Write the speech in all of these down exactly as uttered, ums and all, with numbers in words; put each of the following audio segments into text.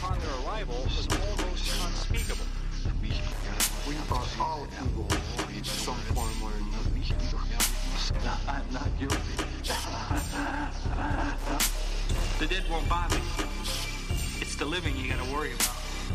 upon their arrival was almost unspeakable. We are all evil in some form or another. I'm not guilty. The dead won't bother you. It's the living you gotta worry about.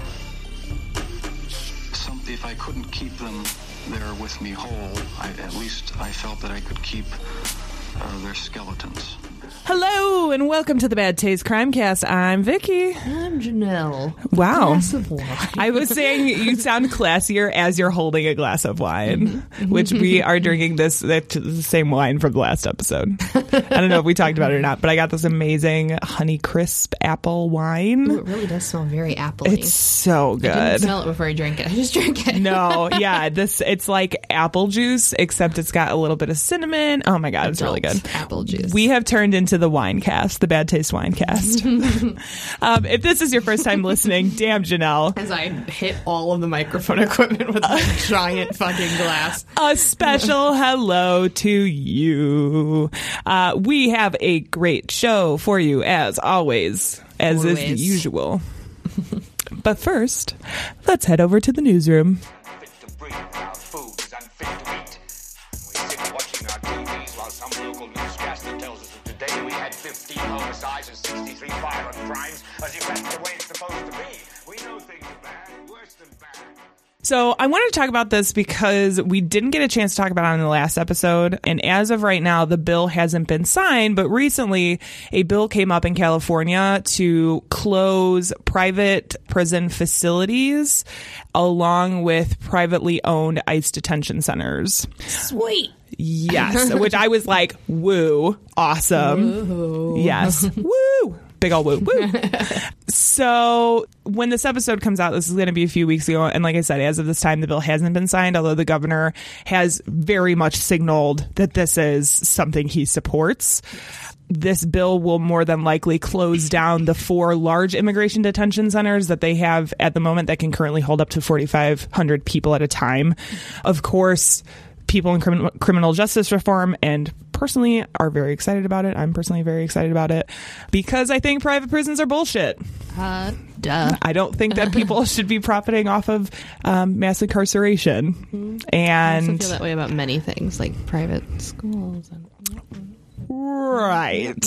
Some, if I couldn't keep them there with me whole, I, at least I felt that I could keep uh, their skeletons. Hello and welcome to the Bad Taste Crimecast. I'm Vicky. I'm Janelle. Wow. Glass of wine. I was saying you sound classier as you're holding a glass of wine, which we are drinking this the same wine from the last episode. I don't know if we talked about it or not, but I got this amazing Honey Crisp apple wine. Ooh, it really does smell very apple-y. It's so good. I didn't smell it before I drank it. I just drank it. No, yeah, this it's like apple juice, except it's got a little bit of cinnamon. Oh my god, it's really good. Apple juice. We have turned into the wine cast, the Bad Taste Wine Cast. um, if this is your first time listening, damn Janelle. As I hit all of the microphone equipment with my giant fucking glass. A special hello to you. Uh, we have a great show for you, as always, as Always. is the usual. But first, let's head over to the newsroom. Fit to breathe, our food is unfit to eat. We sit watching our T Vs while some local newscaster tells us that today we had fifteen homicides and sixty-three violent crimes, as if that's the way it's supposed to be. We know things are bad, worse than bad. So I wanted to talk about this because we didn't get a chance to talk about it in the last episode. And as of right now, the bill hasn't been signed. But recently, a bill came up in California to close private prison facilities along with privately owned ICE detention centers. Sweet. Yes, which I was like, woo, awesome. Woo. Yes, woo. Big ol' woo, woo. So when this episode comes out, this is going to be a few weeks ago. And like I said, as of this time, the bill hasn't been signed, although the governor has very much signaled that this is something he supports. This bill will more than likely close down the four large immigration detention centers that they have at the moment that can currently hold up to forty-five hundred people at a time. Of course, people in criminal, criminal justice reform and personally are very excited about it. I'm personally very excited about it because I think private prisons are bullshit. Uh, duh. I don't think that people should be profiting off of um, mass incarceration. Mm-hmm. And I also feel that way about many things, like private schools. And right.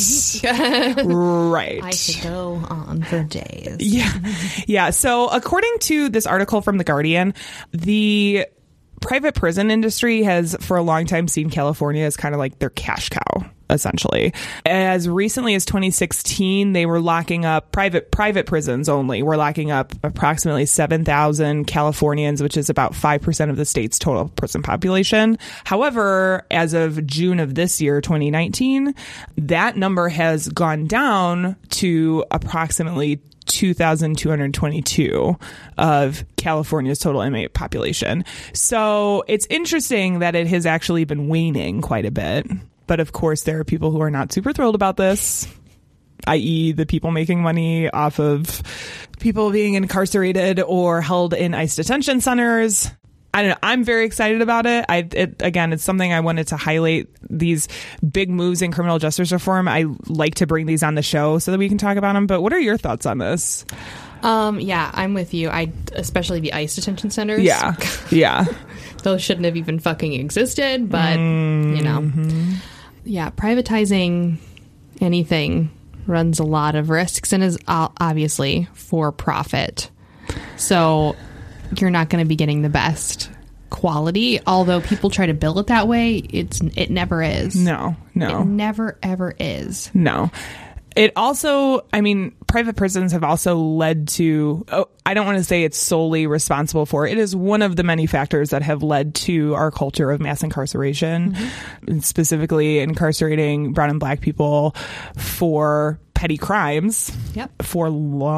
Right. I could go on for days. Yeah. Yeah. So according to this article from The Guardian, the private prison industry has for a long time seen California as kind of like their cash cow, essentially. As recently as twenty sixteen, they were locking up private private prisons only. We're locking up approximately seven thousand Californians, which is about five percent of the state's total prison population. However, as of June of this year, twenty nineteen, that number has gone down to approximately two thousand two hundred twenty-two of California's total inmate population. So it's interesting that it has actually been waning quite a bit. But of course, there are people who are not super thrilled about this, that is the people making money off of people being incarcerated or held in ICE detention centers. I don't know. I'm very excited about it. I, it, again, it's something I wanted to highlight, these big moves in criminal justice reform. I like to bring these on the show so that we can talk about them. But what are your thoughts on this? Um, yeah, I'm with you. I especially the ICE detention centers. Yeah. Yeah. Those shouldn't have even fucking existed, but mm-hmm. you know. Yeah, privatizing anything runs a lot of risks and is obviously for profit. So you're not going to be getting the best quality, although people try to bill it that way. It's it never is. No, no. It never, ever is. No. It also, I mean, private prisons have also led to, oh, I don't want to say it's solely responsible for, it is one of the many factors that have led to our culture of mass incarceration, mm-hmm. specifically incarcerating brown and black people for petty crimes yep. for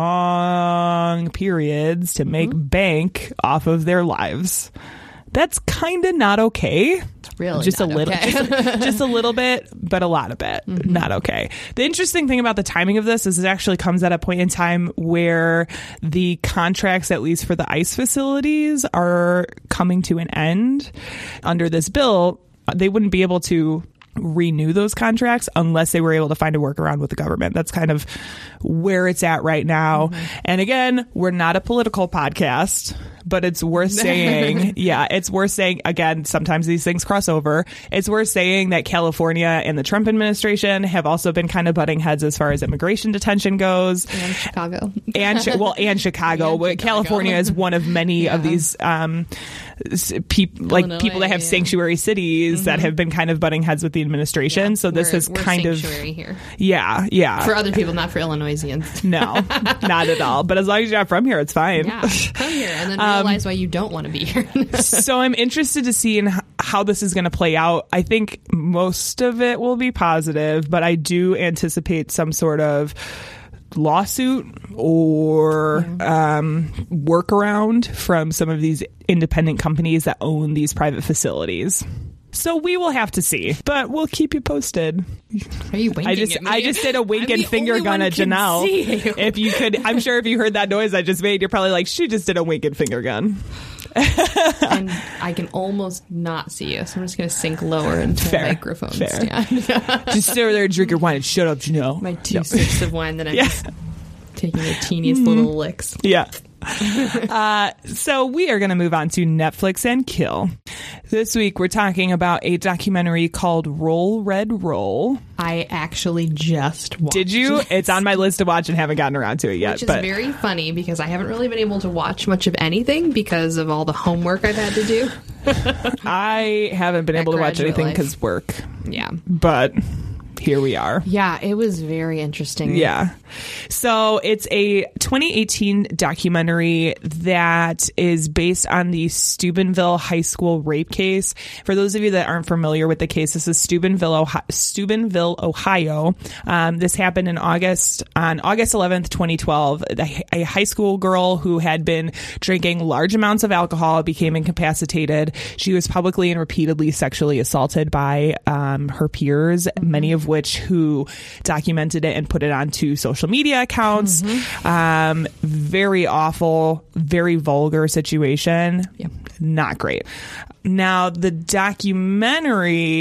long periods to make mm-hmm. bank off of their lives. That's kind of not okay. It's really just not a little, okay. just, just a little bit, but a lot of it. Mm-hmm. Not okay. The interesting thing about the timing of this is it actually comes at a point in time where the contracts, at least for the ICE facilities, are coming to an end. Under this bill, they wouldn't be able to renew those contracts unless they were able to find a workaround with the government. That's kind of where it's at right now. Mm-hmm. And again, we're not a political podcast, but it's worth saying, yeah, it's worth saying, again, sometimes these things cross over. It's worth saying that California and the Trump administration have also been kind of butting heads as far as immigration detention goes. And Chicago. And, well, and Chicago. And Chicago. California is one of many yeah. of these, um, people, like Illinois, people that have yeah. sanctuary cities mm-hmm. that have been kind of butting heads with the administration. Yeah, so this is kind of here. Yeah, yeah. For other people, not for Illinoisians. No, not at all. But as long as you're not from here, it's fine. Yeah, come here and then realize um, why you don't want to be here. So I'm interested to see in how this is going to play out. I think most of it will be positive, but I do anticipate some sort of lawsuit or yeah. um, workaround from some of these independent companies that own these private facilities. So we will have to see, but we'll keep you posted. Are you winking I just at me? I just did a wink I'm and the finger only gun one at can Janelle. see you. If you could, I'm sure if you heard that noise I just made, you're probably like, she just did a wink and finger gun. And I can almost not see you, so I'm just going to sink lower into fair, my microphone fair. stand. Just sit over there and drink your wine and shut up, Janelle. My two no. sips of wine that I'm yeah. just taking the teeniest mm. little licks. Yeah. uh, so we are going to move on to Netflix and Kill. This week we're talking about a documentary called Roll Red Roll. I actually just watched Did you? This. It's on my list to watch and haven't gotten around to it yet. Which is but. very funny because I haven't really been able to watch much of anything because of all the homework I've had to do. I haven't been able to watch anything life. because work. Yeah. But here we are. Yeah, it was very interesting. Yeah. So it's a twenty eighteen documentary that is based on the Steubenville High School rape case. For those of you that aren't familiar with the case, this is Steubenville, Ohio. Steubenville, Ohio. Um, this happened in August, on August eleventh, twenty twelve. A high school girl who had been drinking large amounts of alcohol became incapacitated. She was publicly and repeatedly sexually assaulted by um, her peers, many of which who documented it and put it onto social media accounts. Mm-hmm. Um, very awful, very vulgar situation. Yep. Not great. Now, the documentary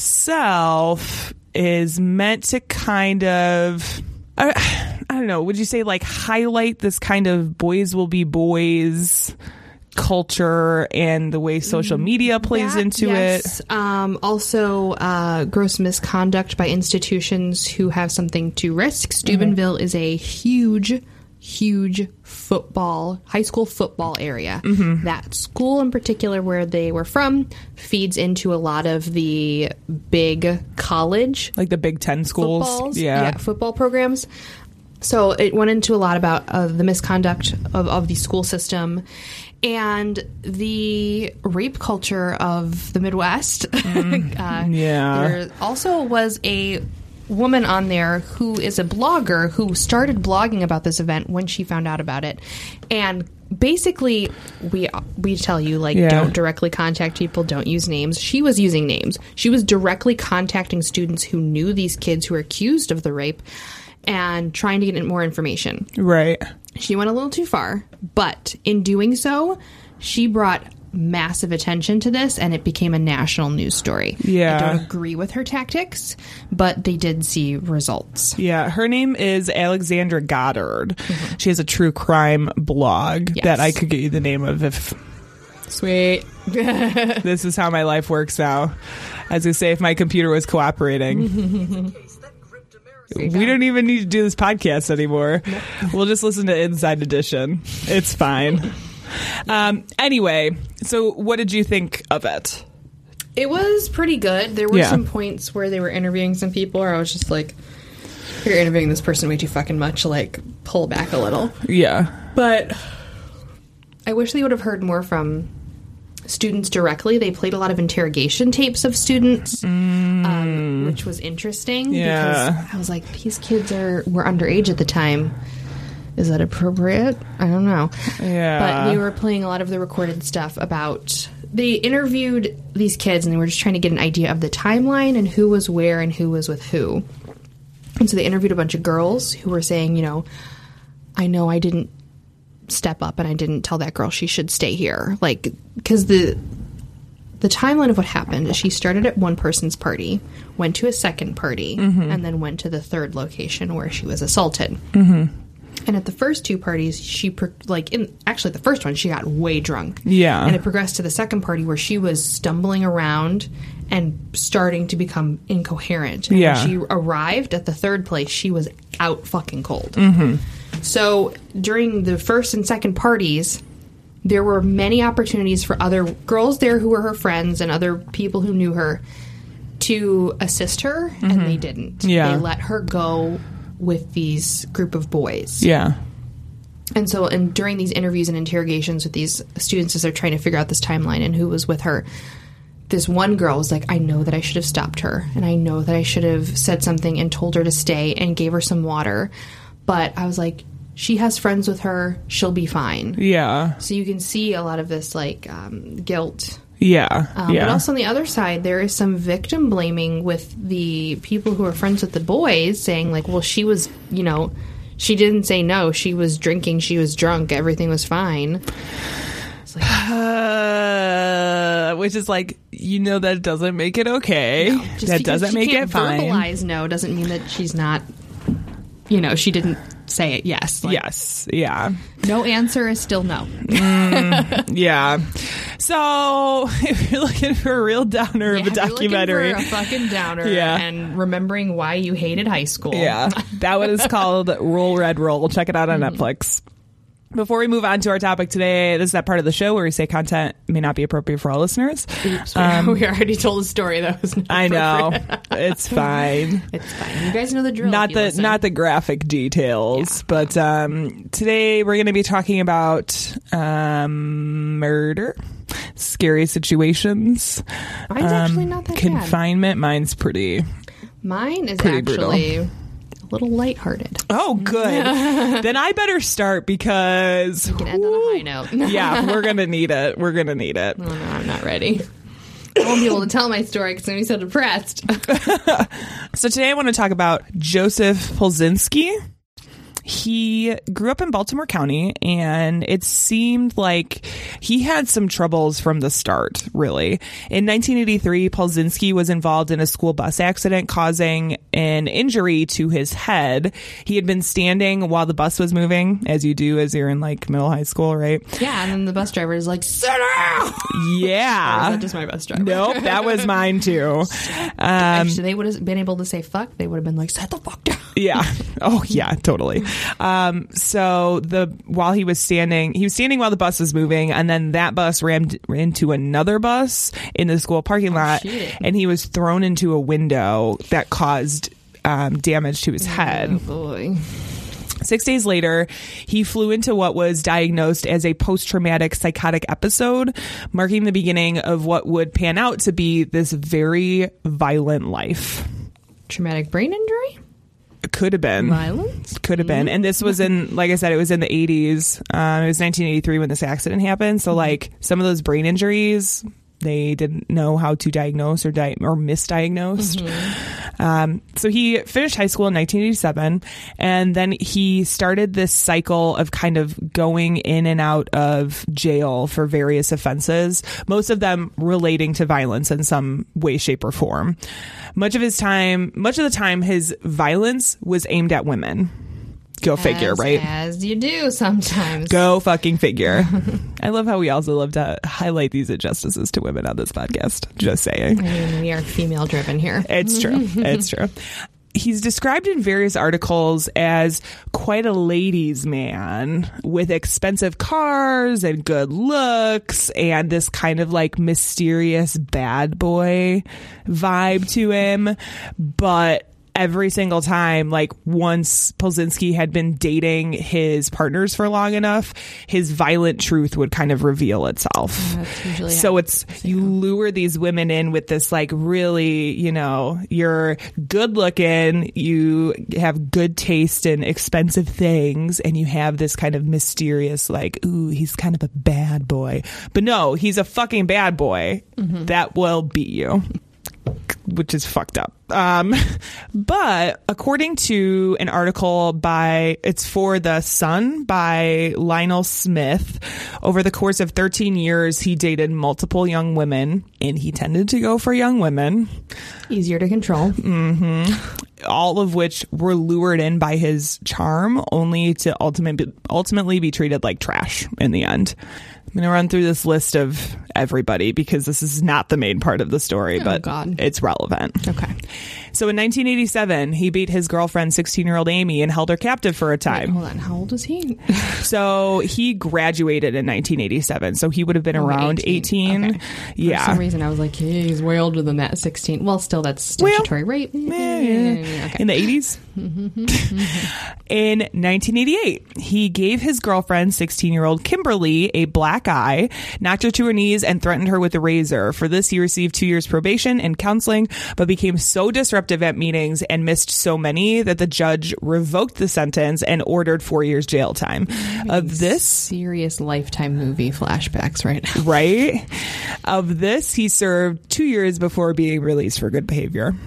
itself is meant to kind of, I, I don't know, would you say like highlight this kind of boys will be boys culture and the way social media plays that, into yes. it. Um, also, uh, gross misconduct by institutions who have something to risk. Steubenville mm-hmm. is a huge, huge football, high school football area. Mm-hmm. That school in particular where they were from feeds into a lot of the big college. Like the Big Ten schools. Footballs, yeah. yeah, football programs. So it went into a lot about uh, the misconduct of, of the school system and the rape culture of the Midwest. Mm, uh, yeah. There also was a woman on there who is a blogger who started blogging about this event when she found out about it. And basically, we we tell you, like, yeah. don't directly contact people, don't use names. She was using names. She was directly contacting students who knew these kids who were accused of the rape and trying to get more information. Right. She went a little too far, but in doing so, she brought massive attention to this, and it became a national news story. Yeah. I don't agree with her tactics, but they did see results. Yeah. Her name is Alexandra Goddard. Mm-hmm. She has a true crime blog yes. that I could get you the name of if... Sweet. This is how my life works now. As I say, if my computer was cooperating... We don't even need to do this podcast anymore. No. We'll just listen to Inside Edition. It's fine. Um, anyway, so what did you think of it? It was pretty good. There were yeah. some points where they were interviewing some people where I was just like, you're interviewing this person way too fucking much. Like, pull back a little. Yeah. But I wish they would have heard more from students directly. They played a lot of interrogation tapes of students, mm. um, which was interesting yeah. because I was like, these kids are were underage at the time. Is that appropriate? I don't know. Yeah. But they were playing a lot of the recorded stuff about... They interviewed these kids and they were just trying to get an idea of the timeline and who was where and who was with who. And so they interviewed a bunch of girls who were saying, you know, I know I didn't step up and I didn't tell that girl she should stay here. Like, because the... the timeline of what happened is she started at one person's party, went to a second party, Mm-hmm. and then went to the third location where she was assaulted. Mm-hmm. And at the first two parties, she, pro- like, in actually the first one, she got way drunk. Yeah. And it progressed to the second party where she was stumbling around and starting to become incoherent. And Yeah. when she arrived at the third place, she was out fucking cold. Mm-hmm. So during the first and second parties, there were many opportunities for other girls there who were her friends and other people who knew her to assist her, and they didn't. Yeah. They let her go with these group of boys. Yeah. And so, and during these interviews and interrogations with these students as they're trying to figure out this timeline and who was with her, this one girl was like, I know that I should have stopped her, and I know that I should have said something and told her to stay and gave her some water. But I was like, she has friends with her. She'll be fine. Yeah. So you can see a lot of this, like, um, guilt. Yeah. Um, yeah. But also on the other side, there is some victim blaming with the people who are friends with the boys saying, like, well, she was, you know, she didn't say no. She was drinking. She was drunk. Everything was fine. It's like, Uh, which is like, you know, that doesn't make it okay. just that because doesn't she make can't it fine. verbalize no doesn't mean that she's not, you know, she didn't say it yes. Like, Yes. Yeah. no answer is still no. Yeah. So if you're looking for a real downer of a Yeah, if you're looking documentary, for a fucking downer Yeah. and remembering why you hated high school. yeah, that one is called Roll Red Roll. Check it out on Mm-hmm. Netflix. Before we move on to our topic today, this is that part of the show where we say content may not be appropriate for all listeners. Oops, we, we already told a story that was not Um, I know. appropriate. It's fine. It's fine. You guys know the drill. Not if you the listen. not the graphic details, Yeah. but um, today we're going to be talking about um, murder, scary situations, Mine's um, actually not that bad. confinement. Mine's pretty. Mine is Pretty brutal. actually a little lighthearted. Oh, good. Then I better start because You can end on a high note. yeah, we're gonna need it. We're gonna need it. Oh, no, I'm not ready. I won't be able to tell my story because I'm so depressed. So today I want to talk about Joseph Polzinski. He grew up in Baltimore County, and it seemed like he had some troubles from the start, really. In nineteen eighty-three, Polzinski was involved in a school bus accident causing an injury to his head. He had been standing while the bus was moving, as you do as you're in like middle high school, right? Yeah, and then the bus driver is like, sit down! Or is Yeah. that just my bus driver? Nope, that was mine too. Um, If they would have been able to say fuck, they would have been like, set the fuck down. Yeah. Oh, yeah, totally. Um, so the while he was standing, he was standing while the bus was moving, and then that bus rammed into another bus in the school parking lot, shit. and he was thrown into a window that caused um, damage to his head. Oh, boy. Six days later, he flew into what was diagnosed as a post-traumatic psychotic episode, marking the beginning of what would pan out to be this very violent life. Traumatic brain injury? It could have been. Violence? Could have been. And this was in, like I said, it was in the eighties. Um, it was nineteen eighty-three when this accident happened. So, like, some of those brain injuries, they didn't know how to diagnose or di- or misdiagnosed. Um, so he finished high school in nineteen eighty-seven, and then he started this cycle of kind of going in and out of jail for various offenses, most of them relating to violence in some way, shape, or form. Much of his time, much of the time, his violence was aimed at women. Go figure, As- right? As you do sometimes. Go fucking figure. I love how we also love to highlight these injustices to women on this podcast. Just saying. I mean, we are female driven here. It's true. It's true. He's described in various articles as quite a ladies' man with expensive cars and good looks and this kind of like mysterious bad boy vibe to him. But every single time, like once Polzinski had been dating his partners for long enough, his violent truth would kind of reveal itself. That's usually So how- it's, you lure these women in with this like really, you know, you're good looking, you have good taste in expensive things, and you have this kind of mysterious like, ooh, he's kind of a bad boy. But no, he's a fucking bad boy that will beat you. which is fucked up. Um, but according to an article by, it's for The Sun by Lionel Smith, over the course of thirteen years, he dated multiple young women, and he tended to go for young women. Easier to control. Mm-hmm. All of which were lured in by his charm, only to ultimate, ultimately be treated like trash in the end. I'm going to run through this list of everybody because this is not the main part of the story, Oh, but God. it's relevant. Okay. So in nineteen eighty-seven, he beat his girlfriend, sixteen-year-old Amy, and held her captive for a Wait, time. hold on. How old is he? So he graduated in nineteen eighty-seven. So he would have been Oh, around eighteen. eighteen. Okay. Yeah. For some reason, I was like, hey, he's way older than that, sixteen. Well, still, that's statutory rape. Yeah, yeah. Okay. In the eighties. In nineteen eighty-eight, he gave his girlfriend, sixteen-year-old Kimberly, a black eye, knocked her to her knees, and threatened her with a razor. For this, he received two years probation and counseling, but became so disruptive at meetings and missed so many that the judge revoked the sentence and ordered four years jail time. Of this, Serious Lifetime movie flashbacks right now. right? Of this, he served two years before being released for good behavior.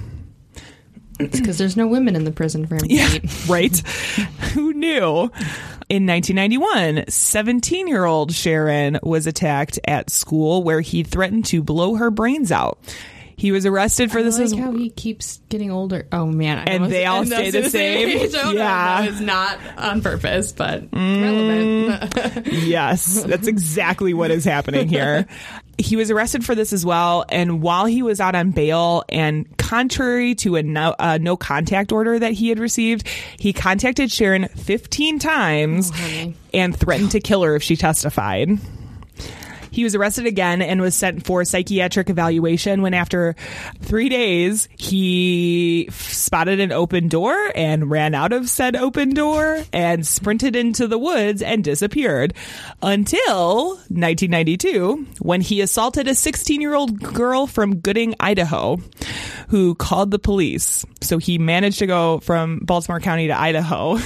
It's because there's no women in the prison for him to Yeah, meet. right? Who knew? In nineteen ninety-one, seventeen-year-old Sharon was attacked at school where he threatened to blow her brains out. He was arrested for I this like as how he keeps getting older. Oh man, I And almost- they all and stay that's the same. age. Oh, no, Yeah. no, it's not on purpose, but relevant. Yes, that's exactly what is happening here. He was arrested for this as well, and while he was out on bail, and contrary to a no, uh, no contact order that he had received, he contacted Sharon fifteen times Oh, honey. and threatened to kill her if she testified. He was arrested again and was sent for psychiatric evaluation when, after three days, he f- spotted an open door and ran out of said open door and sprinted into the woods and disappeared until nineteen ninety-two, when he assaulted a sixteen-year-old girl from Gooding, Idaho, who called the police. So he managed to go from Baltimore County to Idaho.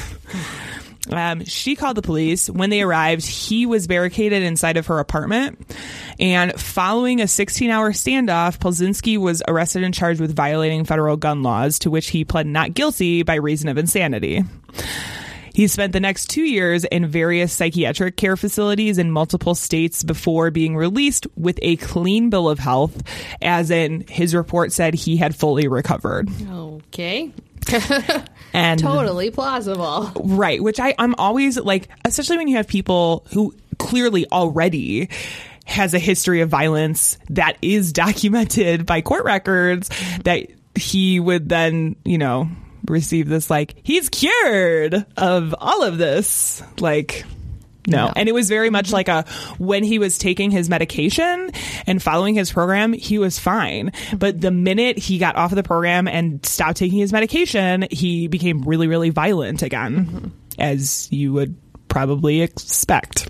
Um, she called the police. When they arrived, he was barricaded inside of her apartment. And following a sixteen-hour standoff, Polzinski was arrested and charged with violating federal gun laws, to which he pled not guilty by reason of insanity. He spent the next two years in various psychiatric care facilities in multiple states before being released with a clean bill of health, as in his report said he had fully recovered. Okay. And Totally plausible. right, which I, I'm always like, especially when you have people who clearly already has a history of violence that is documented by court records, that he would then, you know, receive this, like, he's cured of all of this. Like, no. No. And it was very much like a, when he was taking his medication and following his program, he was fine. But the minute he got off of the program and stopped taking his medication, he became really, really violent again, mm-hmm. as you would probably expect.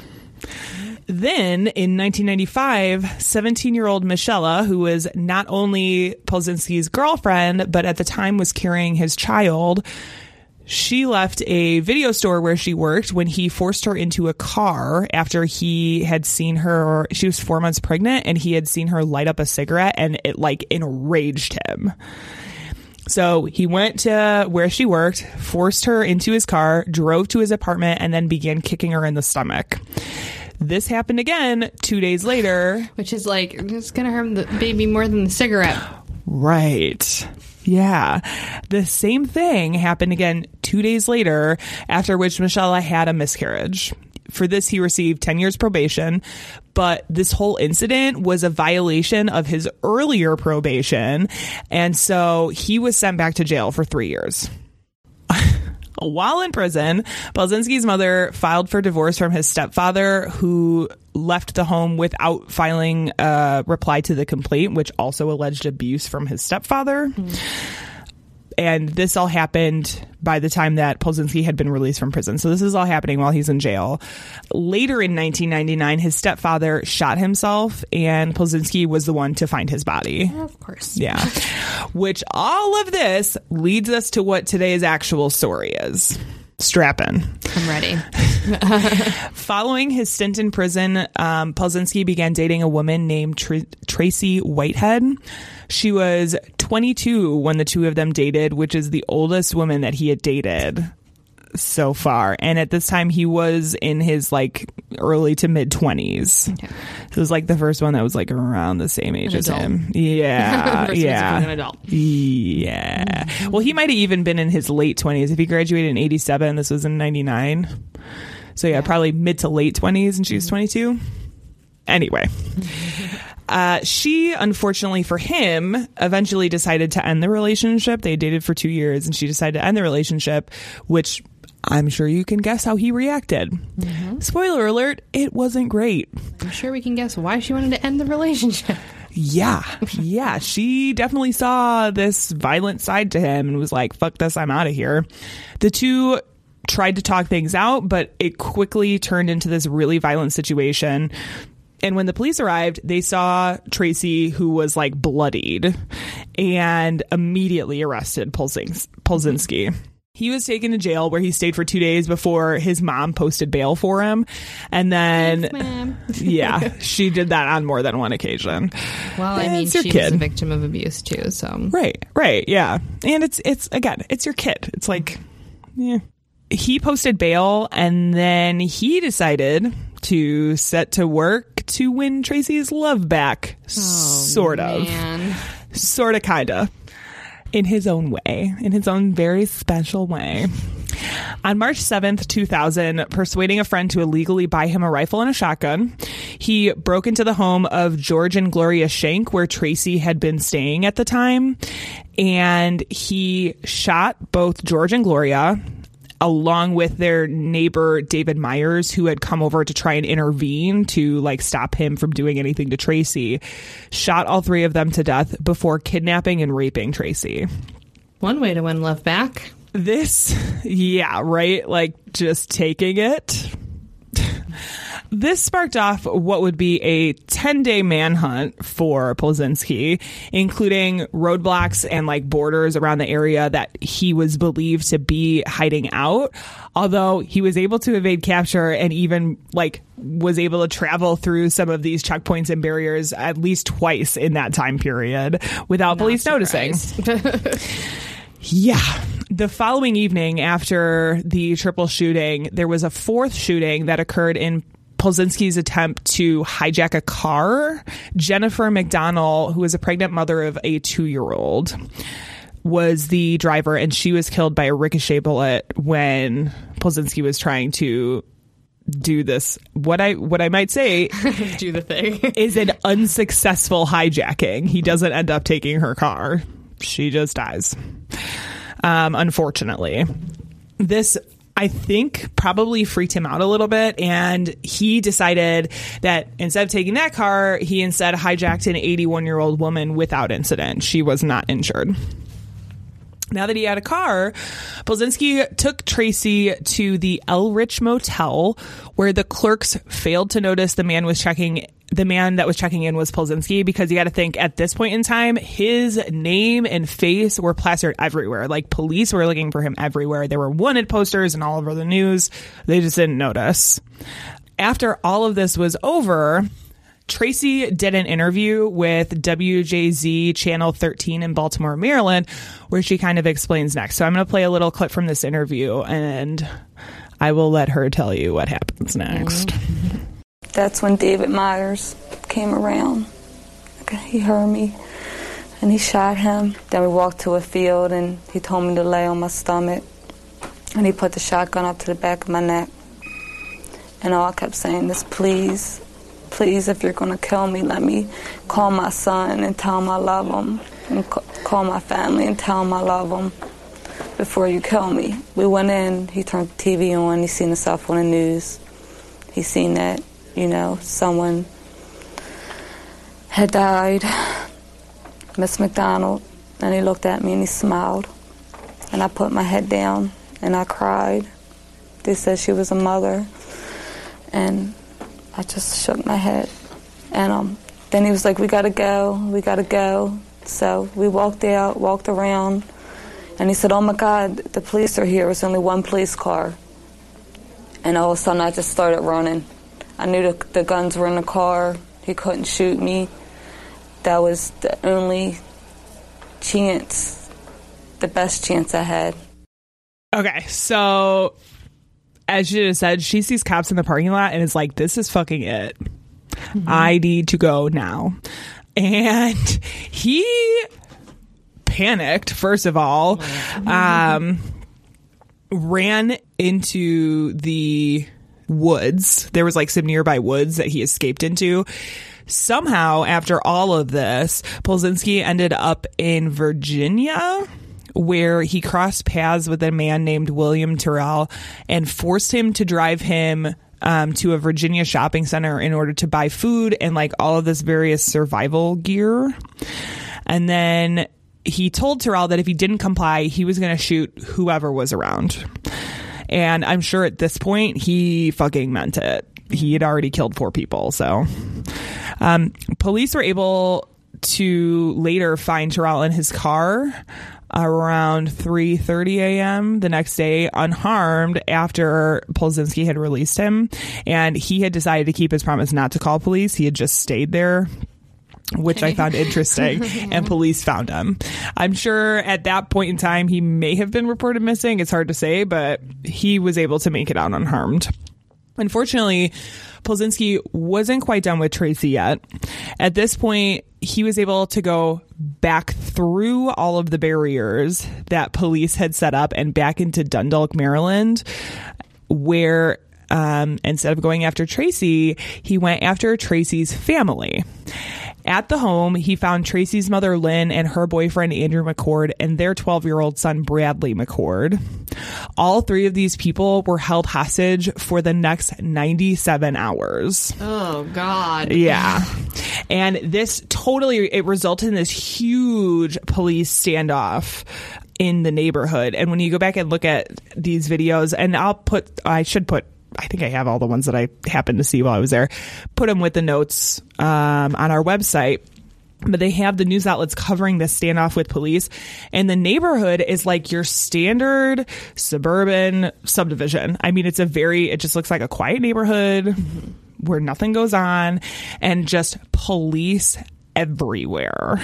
Then, in nineteen ninety-five, seventeen-year-old Michelle, who was not only Polzinski's girlfriend, but at the time was carrying his child, she left a video store where she worked when he forced her into a car after he had seen her. She was four months pregnant, and he had seen her light up a cigarette, and it, like, enraged him. So he went to where she worked, forced her into his car, drove to his apartment, and then began kicking her in the stomach. This happened again two days later. Which is like, it's going to harm the baby more than the cigarette. Right. Yeah. The same thing happened again two days later, after which Michelle had a miscarriage. For this, he received ten years probation, but this whole incident was a violation of his earlier probation, and so he was sent back to jail for three years. While in prison, Polzinski's mother filed for divorce from his stepfather, who left the home without filing a reply to the complaint, which also alleged abuse from his stepfather. Mm. And this all happened by the time that Polzinski had been released from prison. So this is all happening while he's in jail. Later in nineteen ninety-nine, his stepfather shot himself, and Polzinski was the one to find his body. Of course. Yeah. Which all of this leads us to what today's actual story is. Strap in. I'm ready. Following his stint in prison, um, Polzinski began dating a woman named Tr- Tracy Whitehead. She was twenty-two when the two of them dated, which is the oldest woman that he had dated so far. And at this time, he was in his like early to mid twenties. Okay. So it was like the first one that was like around the same age an as adult. him. Yeah. yeah. An adult. Yeah. Mm-hmm. Well, he might have even been in his late twenties. If he graduated in eighty-seven, this was in ninety-nine. So yeah, yeah. probably mid to late twenties, and she was twenty-two. Anyway. Uh, she, unfortunately for him, eventually decided to end the relationship. They dated for two years, and she decided to end the relationship, which I'm sure you can guess how he reacted. Mm-hmm. Spoiler alert, it wasn't great. I'm sure we can guess why she wanted to end the relationship. Yeah. Yeah. She definitely saw this violent side to him and was like, fuck this, I'm out of here. The two tried to talk things out, but it quickly turned into this really violent situation. And when the police arrived, they saw Tracy, who was like bloodied, and immediately arrested Polzins- Polzinski. He was taken to jail, where he stayed for two days before his mom posted bail for him. And then, Thanks, yeah, she did that on more than one occasion. Well, I mean, she kid. was a victim of abuse too, so. Right, right, yeah. And it's, it's again, it's your kid. It's like, yeah. He posted bail, and then he decided to set to work to win Tracy's love back. Oh, sort of. Man. Sort of, kind of. In his own way. In his own very special way. On March seventh, two thousand, persuading a friend to illegally buy him a rifle and a shotgun, he broke into the home of George and Gloria Schenk, where Tracy had been staying at the time. And he shot both George and Gloria, along with their neighbor David Myers, who had come over to try and intervene to like stop him from doing anything to Tracy. Shot all three of them to death before kidnapping and raping Tracy. One way to win love back. This, yeah, right? Like just taking it. This sparked off what would be a ten-day manhunt for Polzinski, including roadblocks and like borders around the area that he was believed to be hiding out. Although he was able to evade capture and even like was able to travel through some of these checkpoints and barriers at least twice in that time period without Not police surprised. noticing. Yeah. The following evening after the triple shooting, there was a fourth shooting that occurred in Polzinski's attempt to hijack a car. Jennifer McDonnell, who was a pregnant mother of a two-year-old, was the driver, and she was killed by a ricochet bullet when Polzinski was trying to do this, what I what I might say do the thing is an unsuccessful hijacking. He doesn't end up taking her car. She just dies. Um, unfortunately. This, I think, probably freaked him out a little bit, and he decided that instead of taking that car, he instead hijacked an eighty-one-year-old woman without incident. She was not injured. Now that he had a car, Polzinski took Tracy to the Elrich Motel, where the clerks failed to notice the man was checking. The man that was checking in was Polzinski, because you got to think at this point in time, his name and face were plastered everywhere. Like police were looking for him everywhere. There were wanted posters and all over the news. They just didn't notice. After all of this was over, Tracy did an interview with W J Z Channel thirteen in Baltimore, Maryland, where she kind of explains next. So I'm going to play a little clip from this interview, and I will let her tell you what happens next. Mm-hmm. That's when David Myers came around. Okay, he heard me, and he shot him. Then we walked to a field, and he told me to lay on my stomach, and he put the shotgun up to the back of my neck. And all I kept saying is, please, please, if you're going to kill me, let me call my son and tell him I love him, and call my family and tell him I love him before you kill me. We went in, he turned the T V on, he seen himself on the news. He seen that, you know, someone had died, Miss McDonald, and he looked at me and he smiled. And I put my head down and I cried. They said she was a mother, and I just shook my head. And um, then he was like, we gotta go, we gotta go. So we walked out, walked around, and he said, oh my God, the police are here. It was only one police car. And all of a sudden I just started running. I knew the, the guns were in the car. He couldn't shoot me. That was the only chance, the best chance I had. Okay, so as you just said, she sees cops in the parking lot and is like, this is fucking it. Mm-hmm. I need to go now. And he panicked, first of all, um, ran into the woods. There was like some nearby woods that he escaped into. Somehow, after all of this, Polzinski ended up in Virginia, where he crossed paths with a man named William Terrell and forced him to drive him um, to a Virginia shopping center in order to buy food and like all of this various survival gear. And then he told Terrell that if he didn't comply, he was going to shoot whoever was around. And I'm sure at this point he fucking meant it. He had already killed four people. So um, police were able to later find Terrell in his car around three thirty a.m. the next day, unharmed, after Polzinski had released him. And he had decided to keep his promise not to call police. He had just stayed there, which okay. I found interesting. And police found him. I'm sure at that point in time, he may have been reported missing. It's hard to say, but he was able to make it out unharmed. Unfortunately, Polzinski wasn't quite done with Tracy yet. At this point, he was able to go back through all of the barriers that police had set up and back into Dundalk, Maryland, where um, instead of going after Tracy, he went after Tracy's family. At the home, he found Tracy's mother, Lynn, and her boyfriend, Andrew McCord, and their twelve-year-old son, Bradley McCord. All three of these people were held hostage for the next ninety-seven hours. Oh, God. Yeah. And this totally, it resulted in this huge police standoff in the neighborhood. And when you go back and look at these videos, and I'll put, I should put, I think I have all the ones that I happened to see while I was there, put them with the notes um, on our website. But they have the news outlets covering this standoff with police. And the neighborhood is like your standard suburban subdivision. I mean, it's a very, it just looks like a quiet neighborhood mm-hmm. where nothing goes on, and just police everywhere.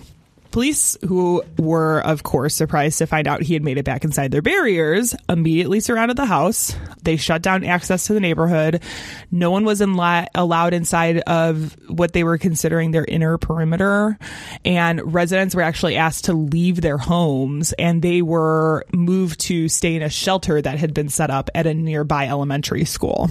Police, who were, of course, surprised to find out he had made it back inside their barriers, immediately surrounded the house. They shut down access to the neighborhood. No one was in li- allowed inside of what they were considering their inner perimeter. And residents were actually asked to leave their homes, and they were moved to stay in a shelter that had been set up at a nearby elementary school.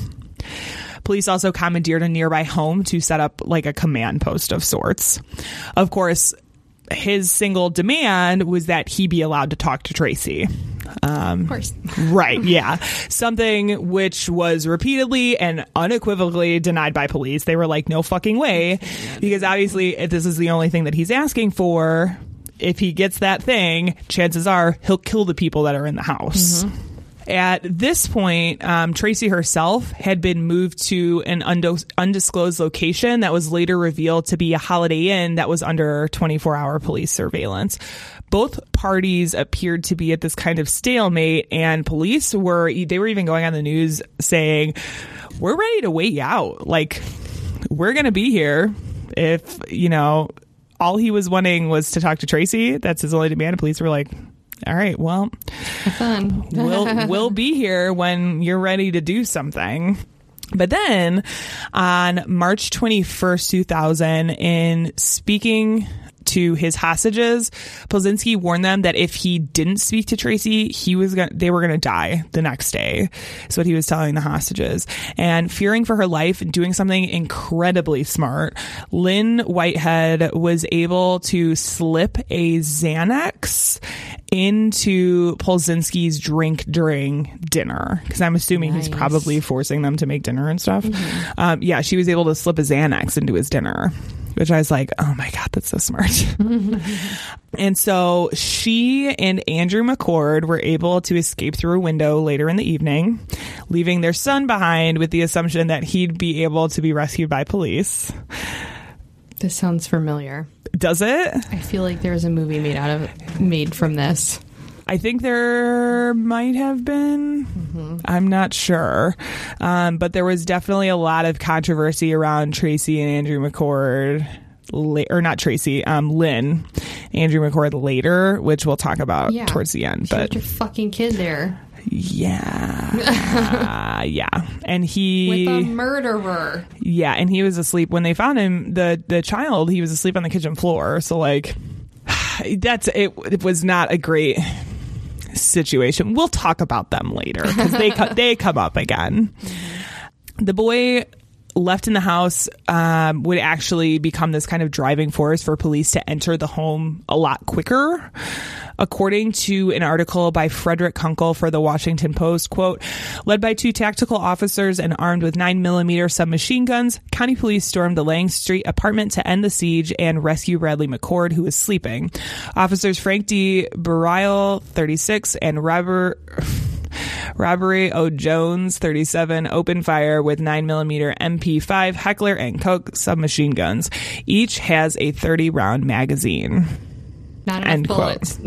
Police also commandeered a nearby home to set up like a command post of sorts. Of course, his single demand was that he be allowed to talk to Tracy. Um, of course. Right, yeah. Something which was repeatedly and unequivocally denied by police. They were like, no fucking way. Because obviously, if this is the only thing that he's asking for, if he gets that thing, chances are he'll kill the people that are in the house. Mm-hmm. At this point, um, Tracy herself had been moved to an undo- undisclosed location that was later revealed to be a Holiday Inn that was under twenty-four hour police surveillance. Both parties appeared to be at this kind of stalemate, and police were, they were even going on the news saying, we're ready to wait you out. Like, we're going to be here if, you know, all he was wanting was to talk to Tracy. That's his only demand. Police were like, all right, well, have fun. we'll we'll be here when you're ready to do something. But then on March twenty-first, two thousand, in speaking to his hostages, Polzinski warned them that if he didn't speak to Tracy, he was gonna, they were going to die the next day. That's what he was telling the hostages. And fearing for her life and doing something incredibly smart, Lynn Whitehead was able to slip a Xanax into Polzinski's drink during dinner, because I'm assuming nice. He's probably forcing them to make dinner and stuff. Mm-hmm. Um, yeah, she was able to slip a Xanax into his dinner, which I was like, oh my God, that's so smart. And so she and Andrew McCord were able to escape through a window later in the evening, leaving their son behind with the assumption that he'd be able to be rescued by police. This sounds familiar. Does it? I feel like there's a movie made out of made from this. I think there might have been. Mm-hmm. I'm not sure. Um, but there was definitely a lot of controversy around Tracy and Andrew McCord la- or not Tracy, um, Lynn, Andrew McCord later, which we'll talk about Yeah. towards the end. She But left your fucking kid there yeah, uh, yeah, and he with a murderer. yeah, and he was asleep when they found him. The the child, he was asleep on the kitchen floor. So like, that's it. It was not a great situation. We'll talk about them later because they co- they come up again. Mm-hmm. The boy left in the house um, would actually become this kind of driving force for police to enter the home a lot quicker. According to an article by Frederick Kunkel for the Washington Post, quote, led by two tactical officers and armed with nine millimeter submachine guns, county police stormed the Lang Street apartment to end the siege and rescue Bradley McCord, who was sleeping. Officers Frank D. Burile, thirty-six, and Robert... Robbery O. Jones, thirty-seven, opened fire with nine millimeter M P five Heckler and Koch submachine guns. Each has a thirty round magazine. Not enough End bullets.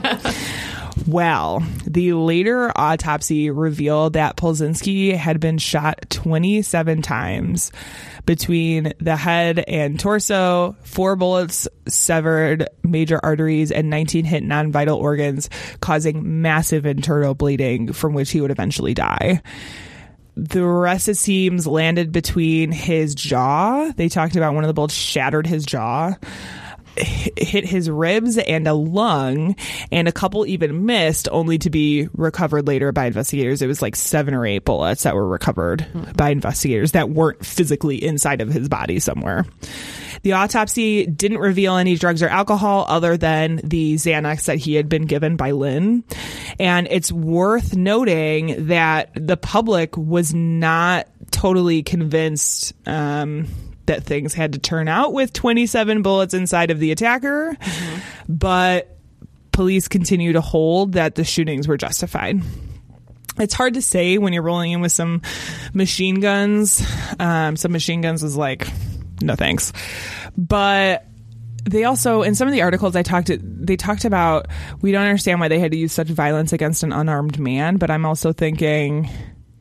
Well, the later autopsy revealed that Polzinski had been shot twenty-seven times between the head and torso. Four bullets severed major arteries and nineteen hit non-vital organs, causing massive internal bleeding from which he would eventually die. The rest, it seems, landed between his jaw. They talked about one of the bullets shattered his jaw, hit his ribs and a lung, and a couple even missed, only to be recovered later by investigators. It was like seven or eight bullets that were recovered mm-hmm. by investigators that weren't physically inside of his body somewhere. The autopsy didn't reveal any drugs or alcohol other than the Xanax that he had been given by Lynn. And it's worth noting that the public was not totally convinced um that things had to turn out with twenty-seven bullets inside of the attacker, mm-hmm. but police continue to hold that the shootings were justified. It's hard to say when you're rolling in with some machine guns. Um, some machine guns is like, no thanks. But they also, in some of the articles I talked to, they talked about, we don't understand why they had to use such violence against an unarmed man. But I'm also thinking,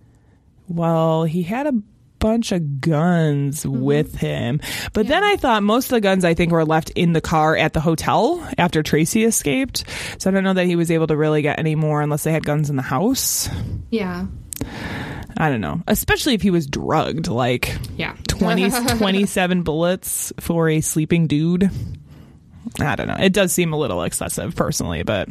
well, he had a bunch of guns mm-hmm. with him. But yeah. then I thought most of the guns, I think, were left in the car at the hotel after Tracy escaped. So I don't know that he was able to really get any more unless they had guns in the house. Yeah. I don't know. Especially if he was drugged. Like, yeah. twenty, twenty-seven bullets for a sleeping dude. I don't know. It does seem a little excessive, personally, but...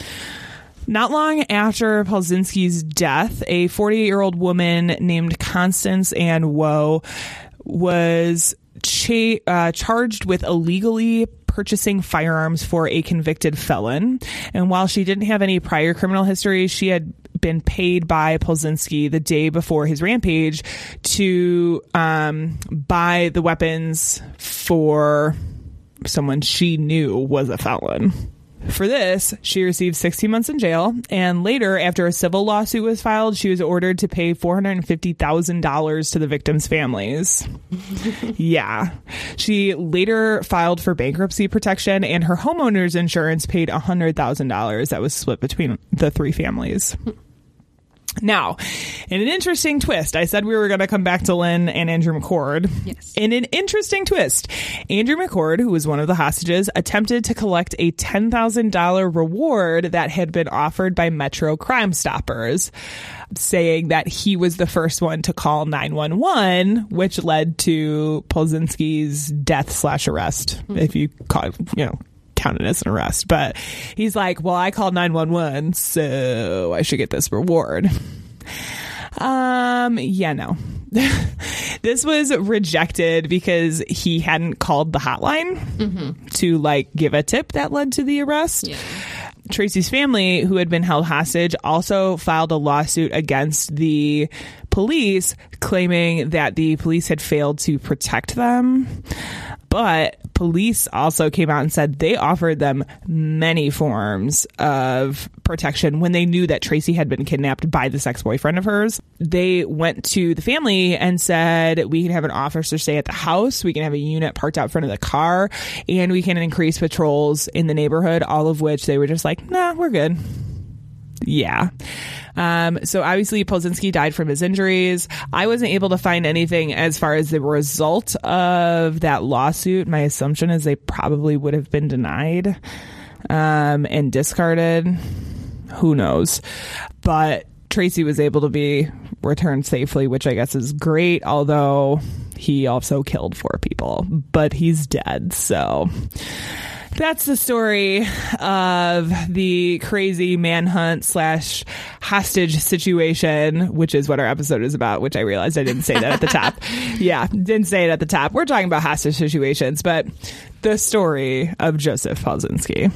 Not long after Polzinski's death, a forty-eight-year-old woman named Constance Ann Woe was cha- uh, charged with illegally purchasing firearms for a convicted felon. And while she didn't have any prior criminal history, she had been paid by Polzinski the day before his rampage to um, buy the weapons for someone she knew was a felon. For this, she received sixteen months in jail, and later, after a civil lawsuit was filed, she was ordered to pay four hundred fifty thousand dollars to the victims' families. Yeah. She later filed for bankruptcy protection, and her homeowner's insurance paid one hundred thousand dollars that was split between the three families. Now, in an interesting twist, I said we were going to come back to Lynn and Andrew McCord. Yes. In an interesting twist, Andrew McCord, who was one of the hostages, attempted to collect a ten thousand dollars reward that had been offered by Metro Crime Stoppers, saying that he was the first one to call nine one one, which led to Polzinski's death slash arrest, mm-hmm. if you call it, you know, count it as an arrest. But he's like, well, I called nine one one, so I should get this reward. Um, yeah, no. This was rejected because he hadn't called the hotline mm-hmm. to like give a tip that led to the arrest. Yeah. Tracy's family, who had been held hostage, also filed a lawsuit against the police, claiming that the police had failed to protect them. But police also came out and said they offered them many forms of protection when they knew that Tracy had been kidnapped by this ex-boyfriend of hers. They went to the family and said, we can have an officer stay at the house, we can have a unit parked out front of the car, and we can increase patrols in the neighborhood, all of which they were just like, nah, we're good. Yeah. Um, so obviously Polzinski died from his injuries. I wasn't able to find anything as far as the result of that lawsuit. My assumption is they probably would have been denied um, and discarded. Who knows? But Tracy was able to be returned safely, which I guess is great, although he also killed four people, but he's dead. So that's the story of the crazy manhunt slash hostage situation, which is what our episode is about, which I realized I didn't say that at the top. Yeah, didn't say it at the top. We're talking about hostage situations, but the story of Joseph Polzinski.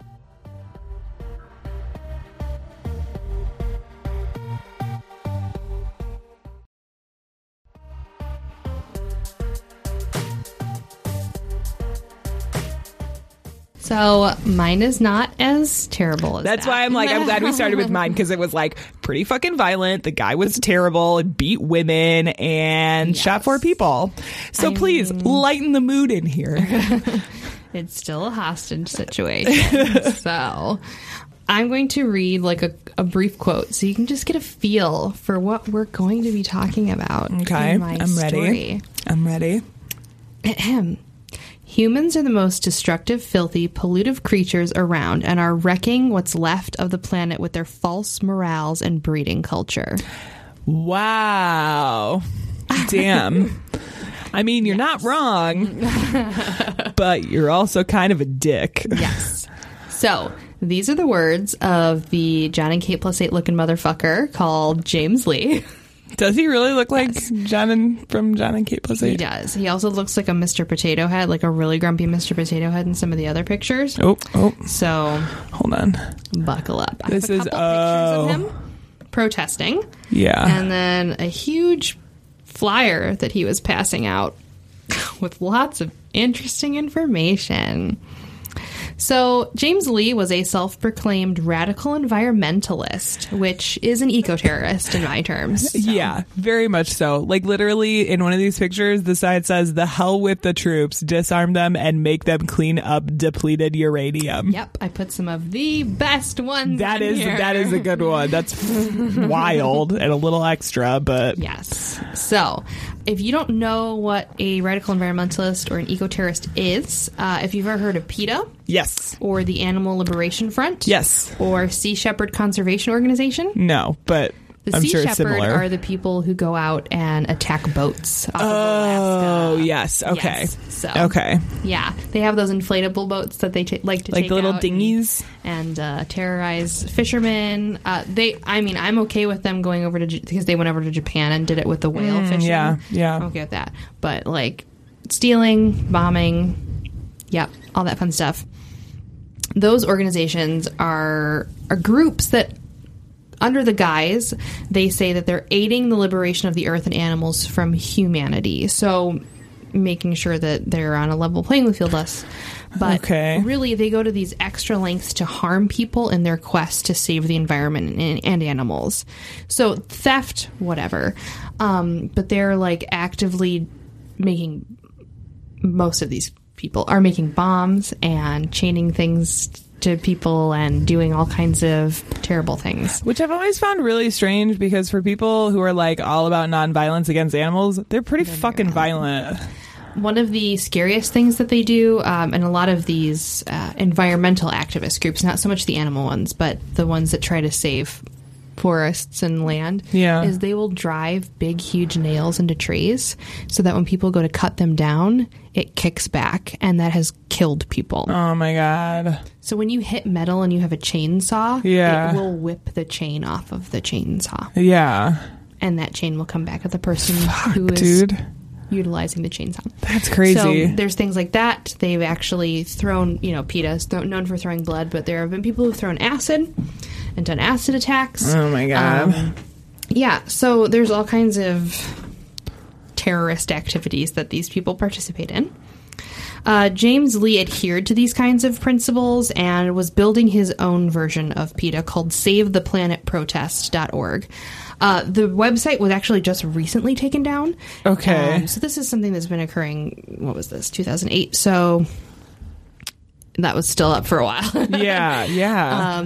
So mine is not as terrible as That's that. why I'm like, I'm glad we started with mine, because it was like pretty fucking violent. The guy was terrible, beat women, and Yes. shot four people. So I please mean- lighten the mood in here. It's still a hostage situation. So I'm going to read like a, a brief quote so you can just get a feel for what we're going to be talking about. Okay, in my I'm ready. story. I'm ready. Ahem. Humans are the most destructive, filthy, pollutive creatures around and are wrecking what's left of the planet with their false morals and breeding culture. Wow. Damn. I mean, you're not wrong, but you're also kind of a dick. Yes. So, these are the words of the John and Kate plus eight looking motherfucker called James Lee. Does he really look like John and from John and Kate plus He eight? does. He also looks like a Mister Potato Head, like a really grumpy Mister Potato Head in some of the other pictures. Oh, oh, So, hold on. buckle up. I This have a is- couple oh. pictures of him protesting. Yeah. And then a huge flyer that he was passing out with lots of interesting information. So, James Lee was a self-proclaimed radical environmentalist, which is an eco-terrorist in my terms. So, Yeah, very much so. Like, literally, in one of these pictures, the side says, "The hell with the troops, disarm them, and make them clean up depleted uranium." Yep, I put some of the best ones That in is here. that is a good one. That's wild and a little extra, but Yes. So, if you don't know what a radical environmentalist or an eco-terrorist is, uh, if you've ever heard of PETA yes, or the Animal Liberation Front, yes, or Sea Shepherd Conservation Organization, no, but the I'm Sea sure it's Shepherd similar. are the people who go out and attack boats off of oh, Alaska. yes, okay, Yes. So, okay, yeah, they have those inflatable boats that they ta- like to like take the little out dinghies. and, and uh, terrorize fishermen. Uh, they, I mean, I'm okay with them going over to J- because they went over to Japan and did it with the whale Mm, fishing. yeah, yeah. I'm okay with that. But like stealing, bombing, yep, all that fun stuff. Those organizations are are groups that, under the guise, they say that they're aiding the liberation of the earth and animals from humanity. So, making sure that they're on a level playing field us. But Okay. really, they go to these extra lengths to harm people in their quest to save the environment and, and animals. So, theft, whatever. Um, but they're like actively making, most of these people are making bombs and chaining things to people and doing all kinds of terrible things. Which I've always found really strange, because for people who are like all about nonviolence against animals, they're pretty fucking violent. One of the scariest things that they do, um, and a lot of these uh, environmental activist groups, not so much the animal ones, but the ones that try to save forests and land, Yeah. is they will drive big, huge nails into trees so that when people go to cut them down, it kicks back, and that has killed people. Oh my god. So when you hit metal and you have a chainsaw, Yeah. it will whip the chain off of the chainsaw, Yeah. and that chain will come back at the person who is Dude. utilizing the chainsaw. That's crazy. So there's things like that. They've actually thrown, you know, PETA is th- known for throwing blood, but there have been people who've thrown acid and done acid attacks. Oh my god. Um, yeah, so there's all kinds of terrorist activities that these people participate in. Uh, James Lee adhered to these kinds of principles and was building his own version of PETA called save the planet protest dot org. Uh, the website was actually just recently taken down. Okay. Um, so this is something that's been occurring, what was this, two thousand eight? So that was still up for a while. yeah, yeah. Um,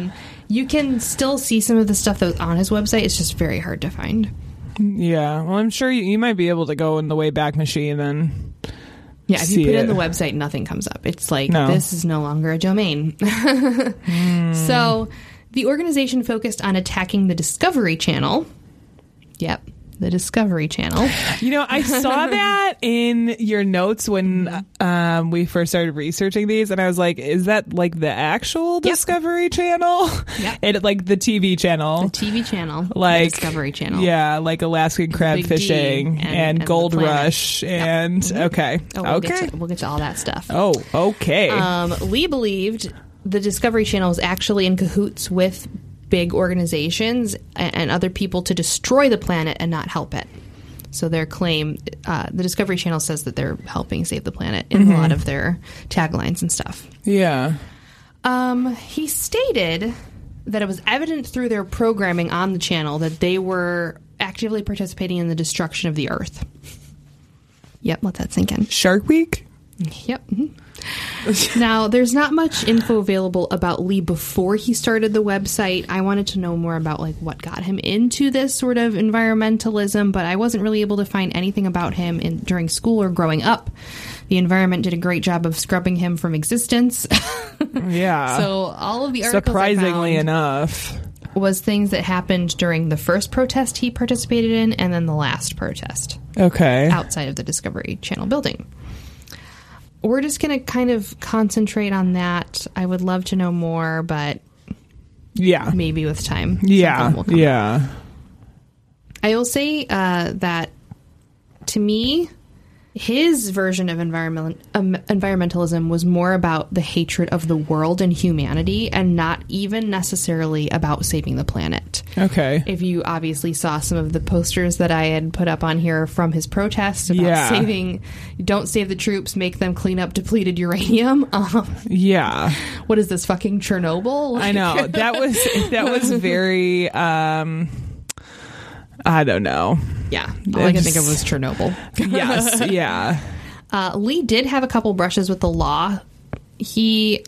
You can still see some of the stuff that was on his website. It's just very hard to find. Yeah. Well, I'm sure you, you might be able to go in the Wayback Machine and Yeah, if see you put it. in the website, nothing comes up. It's like, No. this is no longer a domain. mm. So the organization focused on attacking the Discovery Channel. Yep. The Discovery Channel. You know, I saw that in your notes when um, we first started researching these, and I was like, is that like the actual Discovery Channel? Yep. And like the T V channel. The T V channel. Like the Discovery Channel. Yeah, like Alaskan crab Big D fishing and- and, and the Gold planet. Rush and okay. Oh, we'll okay. Get to, we'll get to all that stuff. Oh, okay. Um, Lee believed the Discovery Channel was actually in cahoots with big organizations and, and other people to destroy the planet and not help it. So their claim, uh, the Discovery Channel says that they're helping save the planet in Mm-hmm. a lot of their taglines and stuff. yeah. Um, he stated that it was evident through their programming on the channel that they were actively participating in the destruction of the Earth. Yep, let that sink in. Shark Week? Yep. mhm. Now, there's not much info available about Lee before he started the website. I wanted to know more about like what got him into this sort of environmentalism, but I wasn't really able to find anything about him in, during school or growing up. The environment did a great job of scrubbing him from existence. Yeah. So all of the articles surprisingly I found enough. was things that happened during the first protest he participated in and then the last protest Okay. outside of the Discovery Channel building. We're just going to kind of concentrate on that. I would love to know more, but Yeah. maybe with time. Yeah. something will come. Yeah. I will say uh, that to me, his version of environment, um, environmentalism was more about the hatred of the world and humanity and not even necessarily about saving the planet. Okay. If you obviously saw some of the posters that I had put up on here from his protest about Yeah. saving, don't save the troops, make them clean up depleted uranium. Um, Yeah. what is this, fucking Chernobyl? I know. That was that was very um I don't know. Yeah, all I can think of was Chernobyl. Yes, yeah. Uh, Lee did have a couple brushes with the law. He,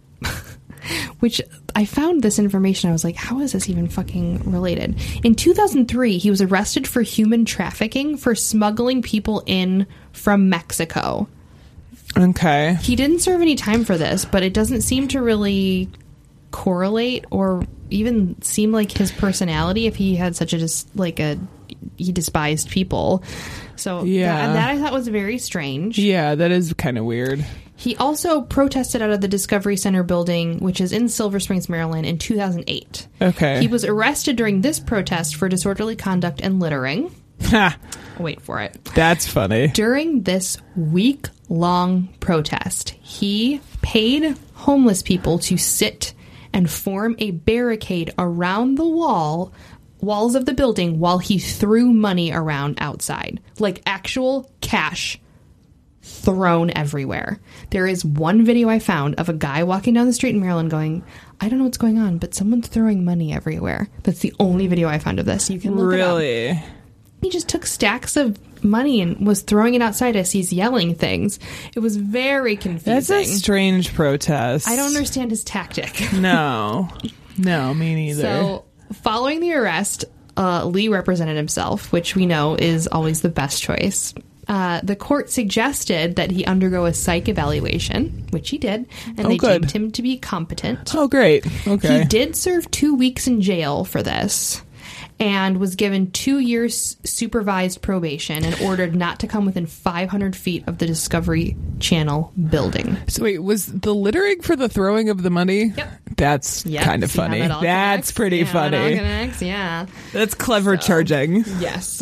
which I found this information. I was like, how is this even fucking related? In two thousand three, he was arrested for human trafficking for smuggling people in from Mexico. Okay. He didn't serve any time for this, but it doesn't seem to really correlate or even seem like his personality if he had such a dis- like a he despised people. So Yeah. that, that I thought was very strange. Yeah, that is kind of weird. He also protested out of the Discovery Center building, which is in Silver Springs, Maryland, in two thousand eight. Okay. He was arrested during this protest for disorderly conduct and littering. Ha, Wait for it. that's funny. During this week-long protest, he paid homeless people to sit and form a barricade around the wall walls of the building while he threw money around outside. Like actual cash thrown everywhere. There is one video I found of a guy walking down the street in Maryland going, I don't know what's going on, but someone's throwing money everywhere. That's the only video I found of this. You can look it up. Really? He just took stacks of money and was throwing it outside as he's yelling things. It was very confusing. That's a strange protest. I don't understand his tactic. No. No, me neither. So, following the arrest, uh, Lee represented himself, which we know is always the best choice. Uh, the court suggested that he undergo a psych evaluation, which he did, and Oh, they good. deemed him to be competent. Oh, great. Okay. He did serve two weeks in jail for this and was given two years supervised probation and ordered not to come within five hundred feet of the Discovery Channel building. So wait, was the littering for the throwing of the money? Yep. That's Yep, kind of see how funny. that all That's connects? pretty See how it all funny. connects? Yeah. That's clever charging. Yes.